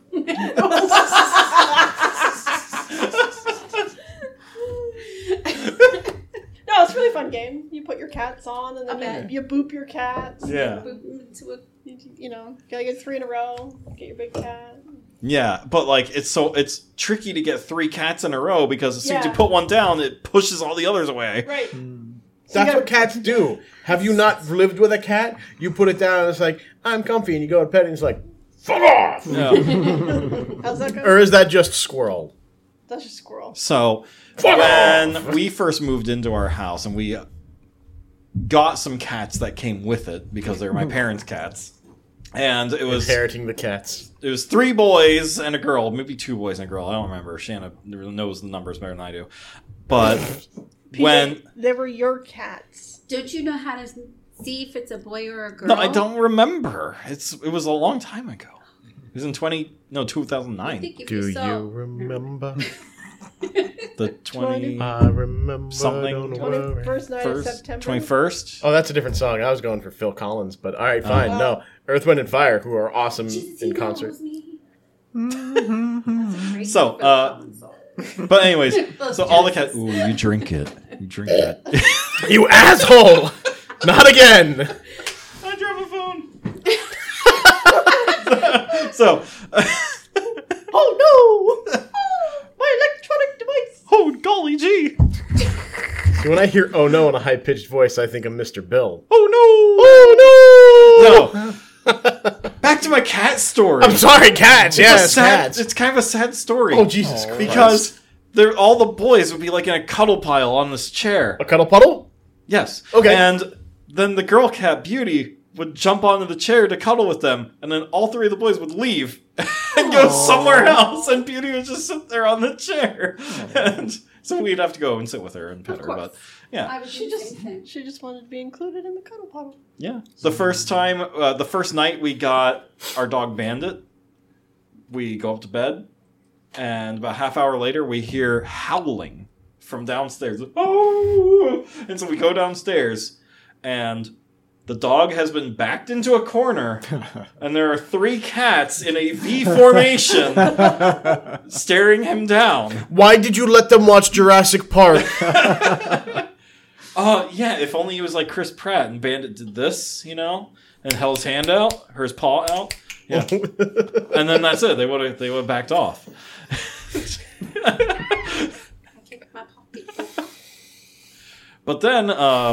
No, it's a really fun game. You put your cats on, and A then bed. you boop your cats. Yeah. Boop into a You know, gotta get 3 in a row. Get your big cat. Yeah, but like it's tricky to get 3 cats in a row because as soon as you Yeah. put one down, it pushes all the others away. Right. That's what cats do. Have you not lived with a cat? You put it down and it's like, I'm comfy, and you go to pet it and it's like, fuck off! Yeah. How's that go? Or is that just squirrel? That's just squirrel. So when we first moved into our house and we got some cats that came with it because they were my parents' cats. And it was Inheriting the cats. 3 boys and a girl, maybe 2 boys and a girl. I don't remember. Shanna knows the numbers better than I do. But when they were your cats. Don't you know how to see if it's a boy or a girl? no, I don't remember. It was a long time ago. It was in 2009. I think if Do you, saw, you remember? The 20 I remember. Something. Don't worry. 21st night of September. 21st. Oh, that's a different song. I was going for Phil Collins, but all right, fine. No, Earth, Wind, and Fire, who are awesome Jesus, in you know it concert. was me. So, but anyways, so all the cats. Ooh, you drink it. You drink that. You asshole! Not again. I drove a phone. So, Oh no! My electronic device. oh golly gee. When I hear "oh no" in a high pitched voice, I think of Mr. Bill. Oh no. Oh No. Back to my cat story. I'm sorry, cats. It's a Yes, sad, cats. It's kind of a sad story. Oh Jesus Christ! Because all the boys would be like in a cuddle pile on this chair. A cuddle puddle. Yes. Okay. And then the girl cat Beauty would jump onto the chair to cuddle with them, and then all 3 of the boys would leave and go somewhere else, and Beauty would just sit there on the chair. And so we'd have to go and sit with her and pet her. course. But yeah, I would She do the same just thing. she just wanted to be included in the cuddle puddle. yeah. The first night we got our dog Bandit, we go up to bed, and about half hour later we hear howling from downstairs. Oh! And so we go downstairs, and the dog has been backed into a corner, and there are 3 cats in a V formation staring him down. Why did you let them watch Jurassic Park? Yeah, if only he was like Chris Pratt and Bandit did this, and held his hand out, or his paw out. Yeah. And then that's it. They would have backed off. I kicked my pocket. But then,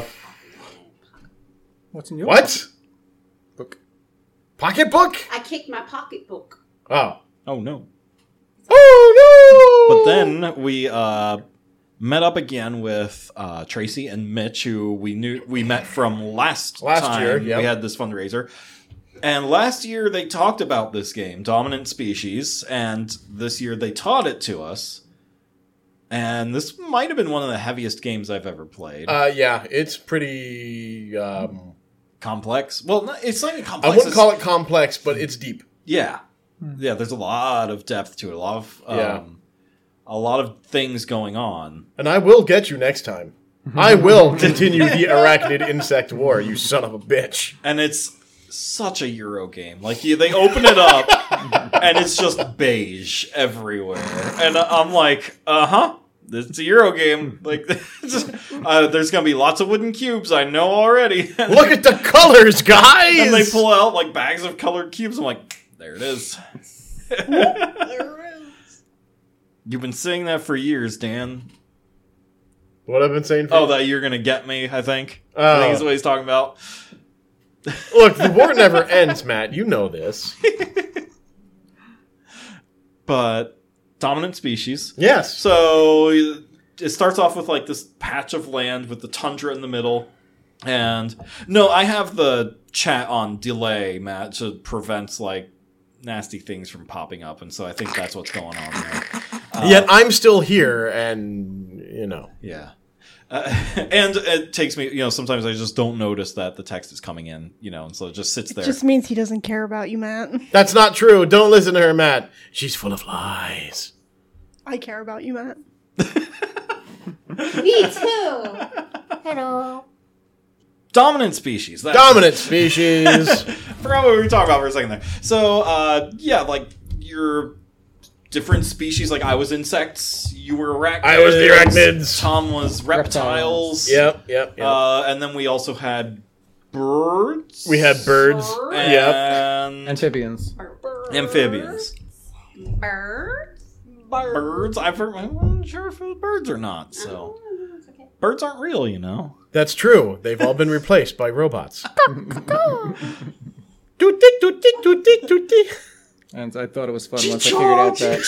What's in your What? book? Pocketbook? I kicked my pocketbook. Oh. oh no. Oh no! But then we met up again with Tracy and Mitch, who we met from last time year, yep. we had this fundraiser. And last year they talked about this game, Dominant Species, and this year they taught it to us. And this might have been one of the heaviest games I've ever played. Yeah, it's pretty. Complex. Well, it's not even I complex. wouldn't call it complex, but it's deep. Yeah. Yeah, there's a lot of depth to it. A lot of things going on. And I will get you next time. I will continue the arachnid insect war, you son of a bitch. And it's such a Euro game. Like, they open it up, and it's just beige everywhere. And I'm like, it's a Euro game. Like, there's going to be lots of wooden cubes, I know already. Look at the colors, guys! And they pull out, like, bags of colored cubes. I'm like, there it is. There it is. You've been saying that for years, Dan. What I've been saying for Oh, that you're going to get me, I think. I Oh. think is what he's talking about. Look, the war never ends, Matt. You know this. But Dominant Species. Yes. So it starts off with like this patch of land with the tundra in the middle. And no, I have the chat on delay, Matt, to prevent like nasty things from popping up. And so I think that's what's going on there. Yet I'm still here, and, Yeah. And it takes me, sometimes I just don't notice that the text is coming in, and so it just sits there. It just means he doesn't care about you, Matt. That's not true. Don't listen to her, Matt. She's full of lies. I care about you, Matt. Me too. Hello. Dominant Species. Dominant Species. Forgot what we were talking about for a second there. So, like your different species. Like I was insects, you were arachnids. I was the arachnids. Tom was reptiles. Yep. And then we also had birds. We had birds. Yep. And Amphibians. amphibians. Birds. Birds. I'm not sure if it was birds or not. So Oh, it's okay. birds aren't real, That's true. They've all been replaced by robots. Toot-tit, toot-tit, toot-tit, toot-tit. And I thought it was fun once I figured out that.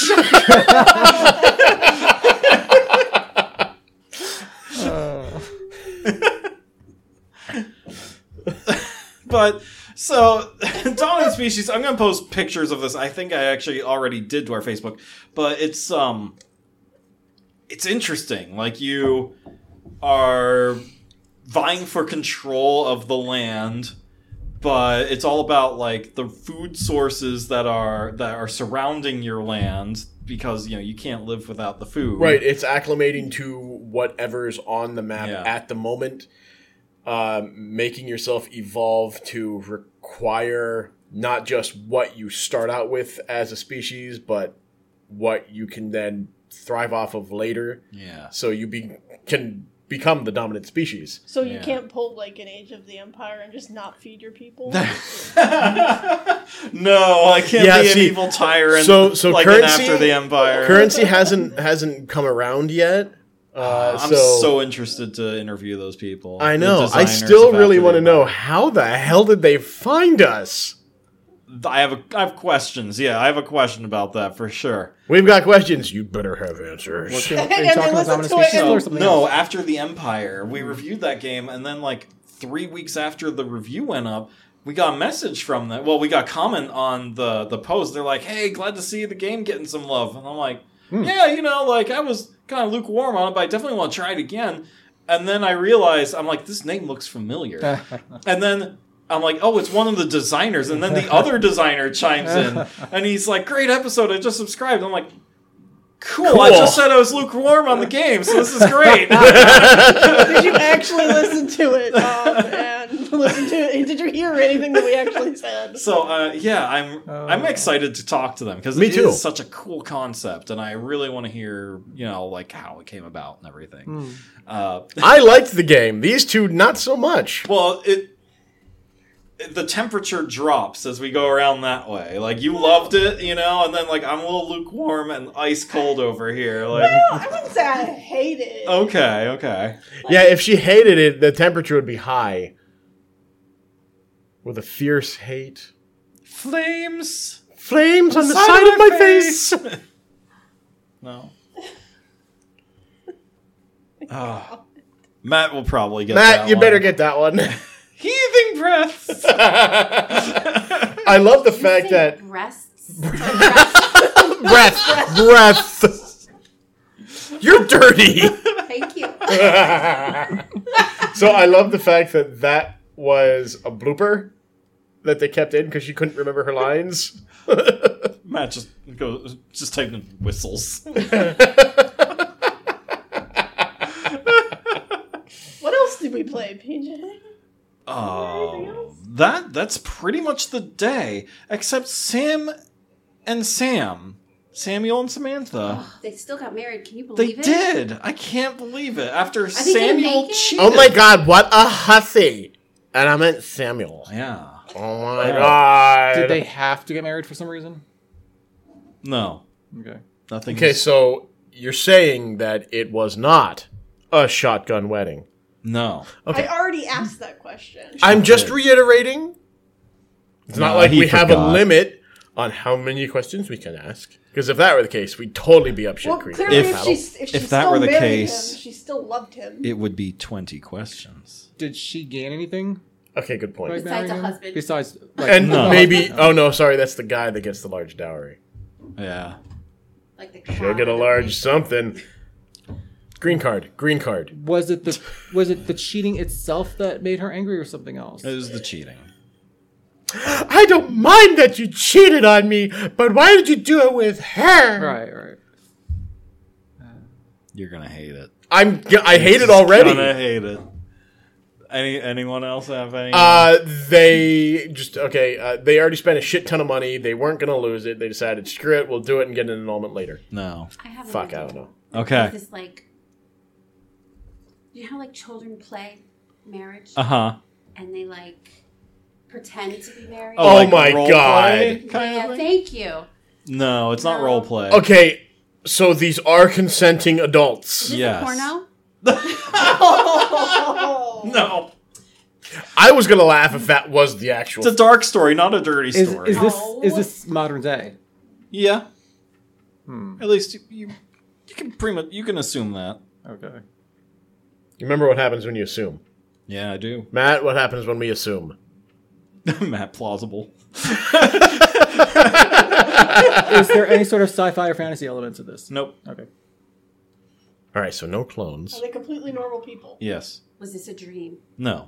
But so Dominant species. I'm gonna post pictures of this. I think I actually already did to our Facebook, but it's interesting. Like, you are vying for control of the land, but it's all about like the food sources that are surrounding your land, because you can't live without the food. Right, it's acclimating to whatever's on the map at the moment, making yourself evolve to require not just what you start out with as a species, but what you can then thrive off of later. Yeah. So you can become the dominant species. So you can't pull like an Age of the Empire and just not feed your people? No, I can't be an evil tyrant. So like currency, after the Empire. Currency hasn't come around yet. I'm so interested to interview those people. I know. The I designers still of really After want to the know, Empire. how the hell did they find us? I have questions. Yeah, I have a question about that for sure. We've got questions. You better have answers. Are you And talking they about listen dominant to it species and- or something No, else? After the Empire, we reviewed that game, and then like 3 weeks after the review went up, we got a message from them. Well, we got a comment on the post. They're like, "Hey, glad to see the game getting some love." And I'm like, "Yeah, like I was kind of lukewarm on it, but I definitely want to try it again." And then I realized, I'm like, this name looks familiar. And then I'm like, oh, it's one of the designers. And then the other designer chimes in, and he's like, "Great episode, I just subscribed." I'm like, Cool. I just said I was lukewarm on the game, so this is great. Did you actually listen to it? And listen to it? Did you hear anything that we actually said? So, yeah, I'm excited to talk to them, because Me it too. is such a cool concept, and I really want to hear, like how it came about and everything. I liked the game. These two, not so much. Well, the temperature drops as we go around that way. Like, you loved it, and then like I'm a little lukewarm and ice cold over here. Like, Well, I wouldn't say I hate it. okay. Yeah, if she hated it, the temperature would be high. With a fierce hate. Flames Flames on the side of my face! No. Matt will probably get Matt, that you one. better get that one. Heaving breaths. I love the fact that... breasts. Breath. You're dirty. Thank you. So I love the fact that was a blooper that they kept in because she couldn't remember her lines. Matt just typed in whistles. What else did we play, PJ? Oh, that's pretty much the day, except Samuel and Samantha. They still got married. Can you They believe it? did. I can't believe it. After they gonna Samuel make it? cheated. Oh my god, what a hussy. And I meant Samuel. Yeah. Oh my god. Did they have to get married for some reason? No. Okay. Nothing. Okay, so you're saying that it was not a shotgun wedding. No. Okay. I already asked that question. I'm just reiterating. It's not No, like he we have a forgot. limit on how many questions we can ask. Because if that were the case, we'd totally be up shit Well, creek. clearly, If- if she if that still were the married case- him, she still loved him. It would be 20 questions. Did she gain anything Okay, good point. by Besides marrying a him? husband. Besides, like, And No. maybe, oh no, sorry, that's the guy that gets the large dowry. Yeah. Like the She'll get a large something. Green card. was it the cheating itself that made her angry, or something else? It was the cheating. I don't mind that you cheated on me, but why did you do it with her? Right. You're gonna hate it. I hate it already. Gonna hate it. Anyone else have any? They already spent a shit ton of money. They weren't going to lose it. They decided, screw it, we'll do it and get an annulment later. No. I have an Fuck, idea. I don't know. Okay. Is this like, you know how like children play marriage Uh-huh. and they like pretend to be married? Oh like my role God. play kind yeah, of thing? thank you. No, it's not No. role play. Okay, so these are consenting adults. Is this Yes. a porno? No. I was going to laugh if that was the actual... It's a dark story, not a dirty Is story. is this modern day? Yeah. At least you can pretty much you can assume that. Okay. You remember what happens when you assume? Yeah, I do. Matt, what happens when we assume? Matt, plausible. Is there any sort of sci-fi or fantasy element to this? Nope. Okay. All right, so no clones. Are they completely normal people? Yes. Was this a dream? No.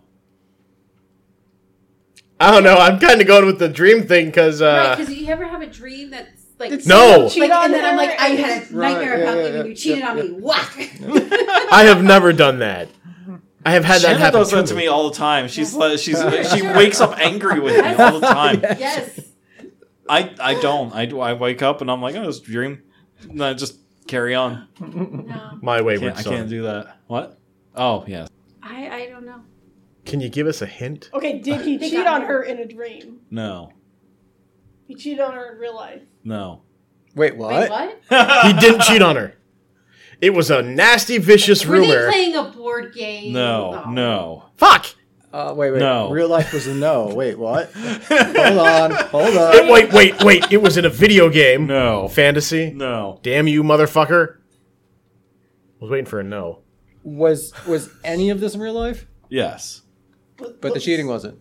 I don't know. I'm kind of going with the dream thing because Right, because you ever have a dream that's like... No. Cheat Like, on and then I'm her like, I and- had a nightmare Right, about yeah, you and yeah, you cheated yeah, on me. Whack! I have never done that. I have had that Shanna happen does that to me all the time. She wakes up angry with me all the time. Yes. I don't. I wake up and I'm like, oh, it's a dream. And I just carry on. No. My wayward I son. can't do that. What? Oh, yes. I don't know. Can you give us a hint? Okay, did he They cheat got on me. her in a dream? No. He cheated on her in real life. No. Wait, what? Wait, what? He didn't cheat on her. It was a nasty, vicious Were they rumor. playing a board game? No. Oh. No. Fuck! Wait. No. Real life was a no. Wait, what? Hold on. Wait. It was in a video game. No. Fantasy. No. Damn you, motherfucker. I was waiting for a no. Was any of this in real life? Yes. But the cheating wasn't.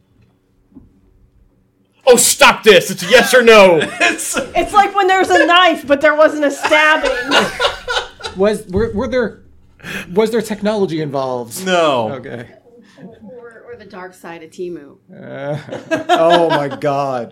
Oh, stop this! It's a yes or no. It's like when there's a knife, but there wasn't a stabbing. Was there technology involved? No. Okay. Or the dark side of Timu. Oh my god.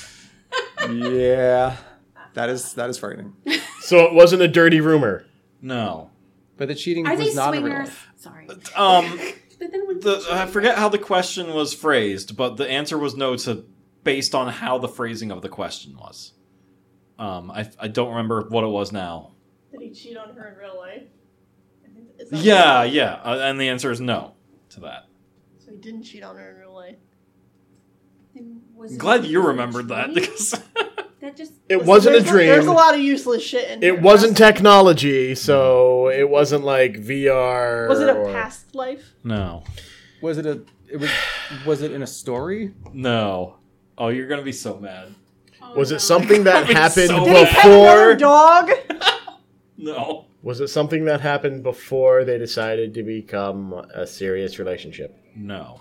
Yeah. That is frightening. So it wasn't a dirty rumor. No. But the cheating Are they was not in real swingers? life. Sorry. But then when I forget how the question was phrased, but the answer was no based on how the phrasing of the question was. I don't remember what it was now. Did he cheat on her in real life? Is that Yeah, and the answer is no to that. So he didn't cheat on her in real life. then was I'm it- glad you was it a remembered that dream? because That just It wasn't a There's dream. There's a lot of useless shit in here. It wasn't technology, so it wasn't like VR. Was it a or- past life? no, Was it in a story? no. Oh, you're gonna be so mad. Oh, Was no. it something that I'd be happened so Did he pet another before? dog? No, Was it something that happened before they decided to become a serious relationship? no.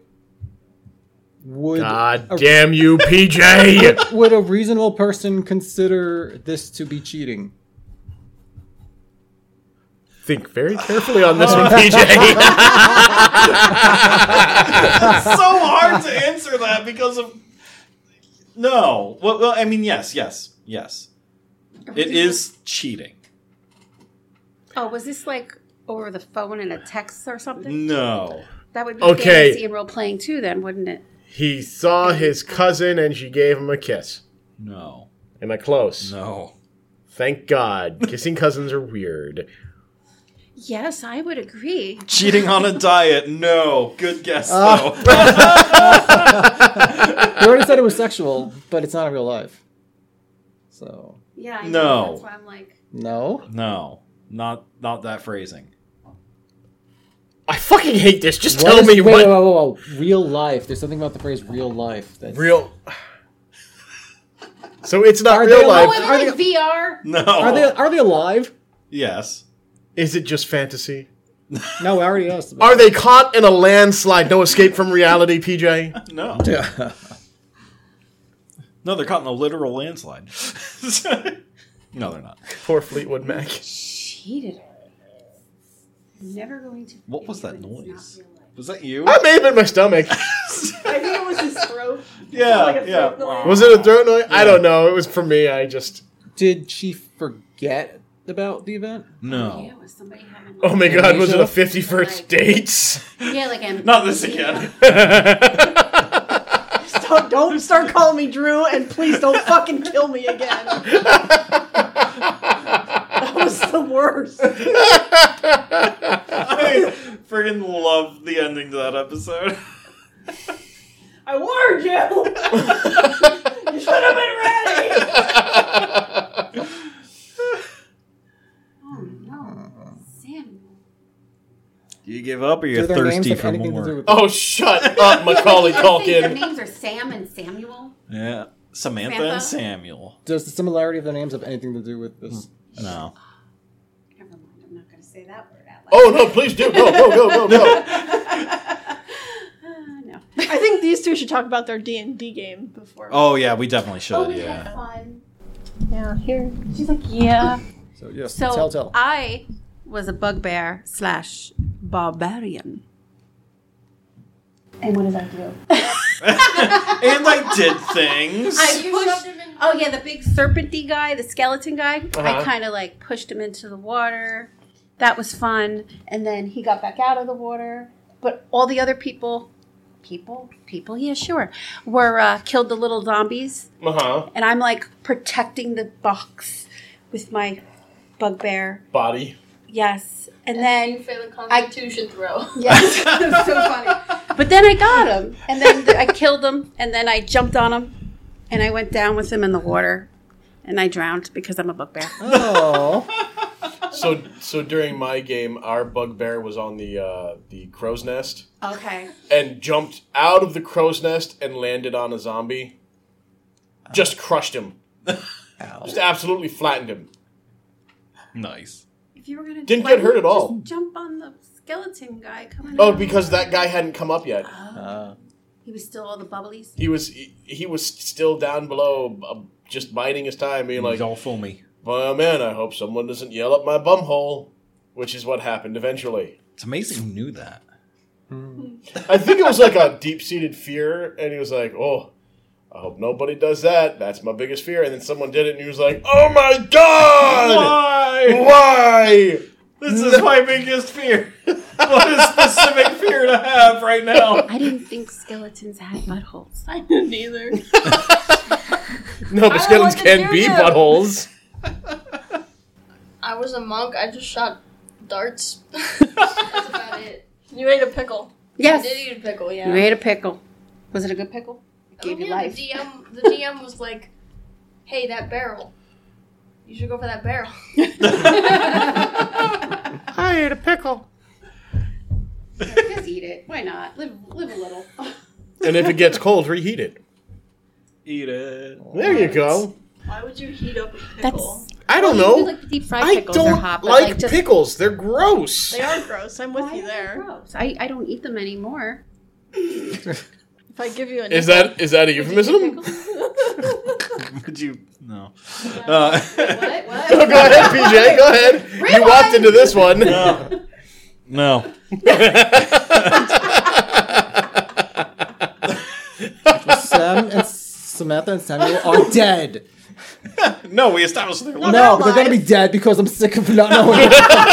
God damn you, PJ! Would a reasonable person consider this to be cheating? Think very carefully on this one, PJ. It's so hard to answer that because of no. Well, I mean, yes. It is cheating. Oh, was this like over the phone in a text or something? No. That would be Okay. fantasy and role playing too, then, wouldn't it? He saw his cousin and she gave him a kiss. No. Am I close? No. Thank God. Kissing cousins are weird. Yes, I would agree. Cheating on a diet. No. Good guess though. You already said it was sexual, but it's not in real life. So Yeah, I No. know. That's why I'm like, no. No. Not that phrasing. I fucking hate this. Just What tell is- me wait, what. whoa. Real life. There's something about the phrase real life. That's, Real. So it's not Are real they oh, life. wait, like VR? No. Are they alive? Yes. Is it just fantasy? No, I already asked. Are they caught in a landslide? No escape from reality, PJ? No. they? No, they're caught in a literal landslide. No, they're not. Poor Fleetwood Mac. Cheated. Never going to. What was that forgive when noise? it's not real life. Was that you? I may have been my stomach. I think it was his throat. Yeah, Like a yeah. throat noise. Was it a throat noise? I don't know. It was for me. I just. Did she forget about the event? No. Yeah, was somebody having. Oh my God! Was it a Amnesia? 51st dates? Yeah, like I'm. Not this again. Don't start calling me Drew, and please don't fucking kill me again. That was the worst. I friggin' love the ending to that episode. I warned you. You should have been ready. Oh no, Samuel. Do you give up or you're Do their names thirsty have for anything to do more? with Oh, shut up, Macaulay I think their Culkin. names are Sam and Samuel. Yeah. Samantha Samantha? and Samuel. Does the similarity of their names have anything to do with this? No. Never mind, I'm not going to say that word out loud. Oh no! Please do. Go. No. I think these two should talk about their D&D game before. Oh yeah, we definitely should. Oh, we yeah. had fun. Yeah, here. She's like, yeah. So yes, So tell. I was a bugbear / barbarian. And what did I do? And I did things. I You pushed. shoved him in- Oh yeah, the big serpenty guy, the skeleton guy. Uh-huh. I kind of like pushed him into the water. That was fun, and then he got back out of the water. But all the other people, yeah, sure, were killed the little zombies, and I'm like protecting the box with my bugbear. Body. Yes, and You then fail a constitution throw. yes, it was so funny. But then I got him, and then I killed him, and then I jumped on him, and I went down with him in the water, and I drowned because I'm a bugbear. Oh, So during my game, our bugbear was on the crow's nest Okay. and jumped out of the crow's nest and landed on a zombie. Just crushed him. Just absolutely flattened him. Nice. If you were gonna Didn't why get hurt wouldn't at you all. just jump on the skeleton guy coming. Oh, out? because that guy hadn't come up yet. He was still all the bubblies. He was still down below, just biding his time, being like, He's all foamy. "Oh man, I hope someone doesn't yell up my bumhole," which is what happened eventually. It's amazing you knew that. I think it was like a deep-seated fear, and he was like, "Oh, I hope nobody does that. That's my biggest fear." And then someone did it, and he was like, "Oh my god! Why? Why?" This is my biggest fear. What a specific fear to have right now. I didn't think skeletons had buttholes. I didn't either. No, but skeletons what to can do be now. buttholes. I was a monk. I just shot darts. That's about it. You ate a pickle. Yes. I did eat a pickle, yeah. You ate a pickle. Was it a good pickle? It gave you yeah, life. The DM was like, "Hey, that barrel. You should go for that barrel." I ate a pickle. Just eat it. Why not? Live a little. And if it gets cold, reheat it. Eat it. There you go. Why would you heat up a pickle? That's. I don't You know. do like the deep fried I pickles don't are hot, but like just, pickles. They're gross. They are gross. I'm with Why you are they there. gross? I don't eat them anymore. If I give you a Is that a euphemism? Would you? No. What? Oh, go ahead, PJ. Go ahead. You walked into this one. No. Sam and Samantha and Samuel are dead. No, we established they're alive. No, they're gonna be dead because I'm sick of not knowing.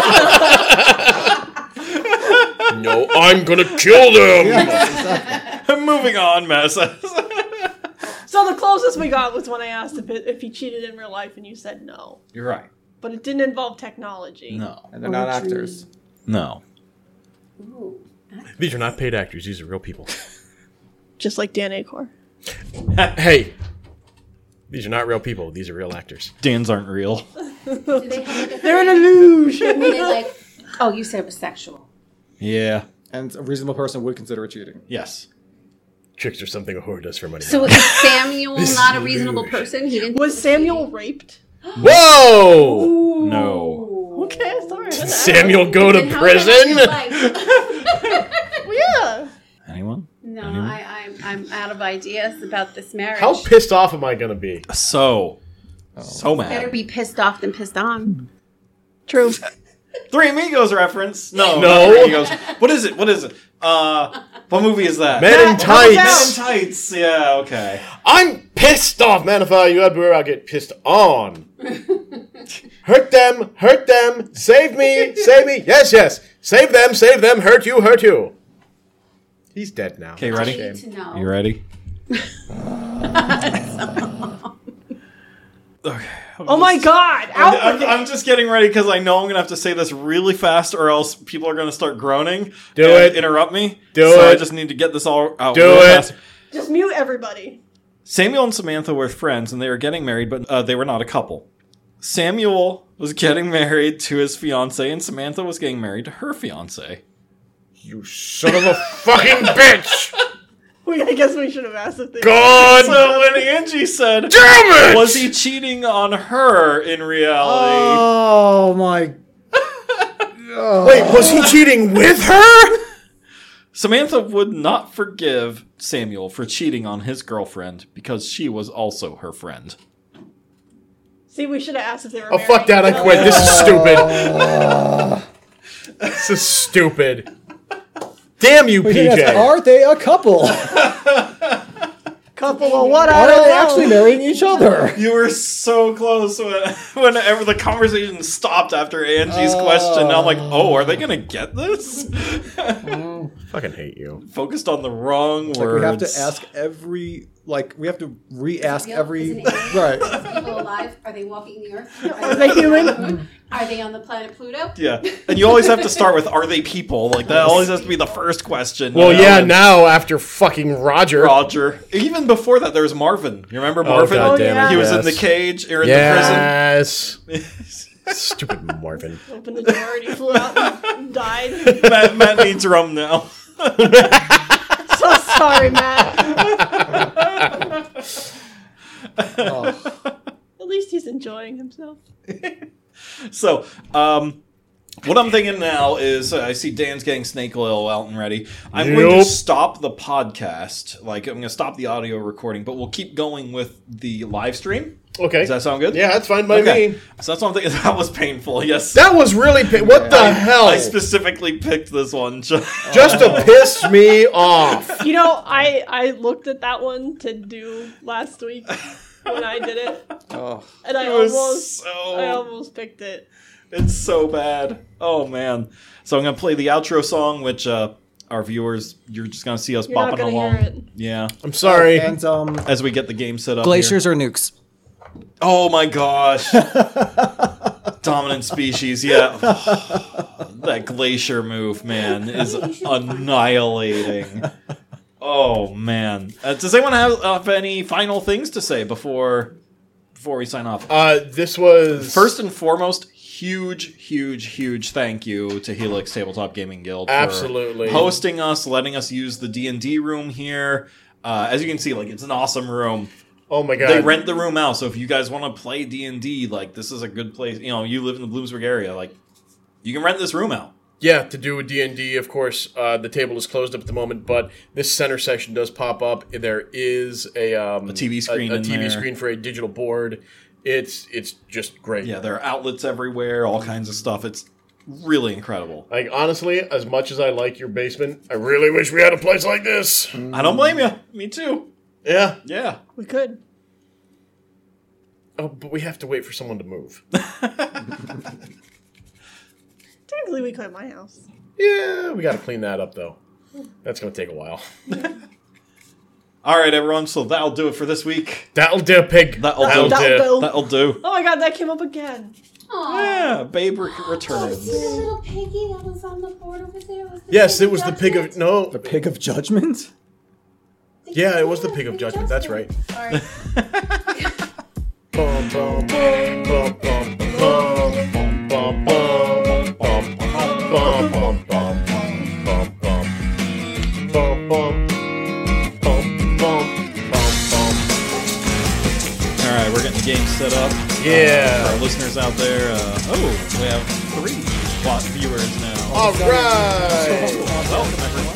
No, I'm gonna kill them. Moving on, mess. So the closest we got was when I asked if he cheated in real life, and you said no. You're right. But it didn't involve technology. No. And they're not actors. No. Ooh. These are not paid actors. These are real people. Just like Dan Acor. Hey, these are not real people. These are real actors. Dans aren't real. Do they have like a They're an illusion. Were they like, oh, you said it was sexual. Yeah. And a reasonable person would consider it cheating. Yes. Tricks are something a whore does for money. So is Samuel not a reasonable person? He didn't. Was Samuel raped? Whoa! No. Okay, sorry. Did Samuel go to Then how did that prison? help his life? Yeah. Anyone? No, I'm out of ideas about this marriage. How pissed off am I gonna be? So Better mad. be pissed off than pissed on. True. Three Amigos reference. No. No. Three Amigos. What is it? What movie is that? Men in Men in tights. Tights. Yeah. Okay. I'm pissed off, man. If you had beware, I'll get pissed on. Hurt them, hurt them. Save me, save me. Yes, yes. Save them. Hurt you, hurt you. He's dead now. Okay, I ready? need to know. You ready? Okay. Oh my God! Out with it. I'm just getting ready because I know I'm gonna have to say this really fast, or else people are gonna start groaning. Do and it. Interrupt me. Do so it. I just need to get this all out. Do real it. fast. Just mute everybody. Samuel and Samantha were friends, and they were getting married, but they were not a couple. Samuel was getting married to his fiance, and Samantha was getting married to her fiance. You son of a fucking bitch! I guess we should have asked if they. God So when Angie said, damn it! was he cheating on her in reality? Oh my. Wait, was he cheating with her? Samantha would not forgive Samuel for cheating on his girlfriend because she was also her friend. See, we should have asked if they were Oh, married. fuck that. I quit. This is stupid. This is stupid. Damn you, We should ask, PJ. are they a couple? Couple of what? I Are don't they know. actually marrying each other? You were so close whenever the conversation stopped after Angie's question. I'm like, oh, are they going to get this? Fucking hate you. Focused on the wrong words. Like we have to ask every, like we have to re-ask Real? every, Is it alien? right. Is people alive? Are they walking the earth? Are they human? Are they on the planet Pluto? Yeah. And you always have to start with, are they people? Like, that always has to be the first question. Well, you know? yeah, And now after fucking Roger. Roger. Even before that, there was Marvin. You remember Oh, Marvin? God damn it. He was in yes. the cage or in Yes. the prison. Stupid Marvin. Opened the door and he flew out and died. Matt needs rum now. So sorry, Matt. Oh, At least he's enjoying himself. So, what I'm thinking now is I see Dan's getting Snake Oil out and ready. I'm going to Nope. stop the podcast. Like, I'm going to stop the audio recording, but we'll keep going with the live stream. Okay. Does that sound good? Yeah, that's fine by Okay. me. So that's what I'm thinking. That was painful. Yes. That was really... what the hell? I specifically picked this one. Just to piss me off. You know, I looked at that one to do last week when I did it, oh. and I It was almost picked it. It's so bad. Oh, man. So I'm going to play the outro song, which our viewers, you're just going to see us You're not bopping gonna along. hear it. Yeah. I'm sorry. And As we get the game set up. glaciers or nukes? Here. Oh, my gosh. Dominant species, yeah. That glacier move, man, is annihilating. Oh, man. Does anyone have any final things to say before we sign off? This was... First and foremost, huge thank you to Helix Tabletop Gaming Guild for Absolutely. hosting us, letting us use the D&D room here. As you can see, like, it's an awesome room. Oh my god. They rent the room out, so if you guys want to play D&D, like, this is a good place. You know, you live in the Bloomsburg area, like, you can rent this room out. Yeah, to do a D&D, of course, the table is closed up at the moment, but this center section does pop up. There is a TV screen a in TV there. screen for a digital board. It's just great. Yeah, there are outlets everywhere, all kinds of stuff. It's really incredible. Like, honestly, as much as I like your basement, I really wish we had a place like this. I don't blame you. Me too. Yeah. Yeah. We could. Oh, but we have to wait for someone to move. Technically, we could at my house. Yeah, we got to clean that up, though. That's going to take a while. All right, everyone. So that'll do it for this week. That'll do, pig. That'll do. That'll do. Oh my god, that came up again. Aw. Yeah, Babe Oh, returns. see the little piggy that was on the board over there? Was the Yes, pig it was the pig of... judgment? No. The pig of judgment? Yeah, it was the pig of judgment. That's right. Sorry. Bum, bum, bum, bum, bum, bum, bum, bum, bum, bum, bum, bum, bum, bum, bum, bum, bum. All right, we're getting the game set up. Yeah. For our listeners out there, we have 3 viewers now. All right. Welcome, everyone.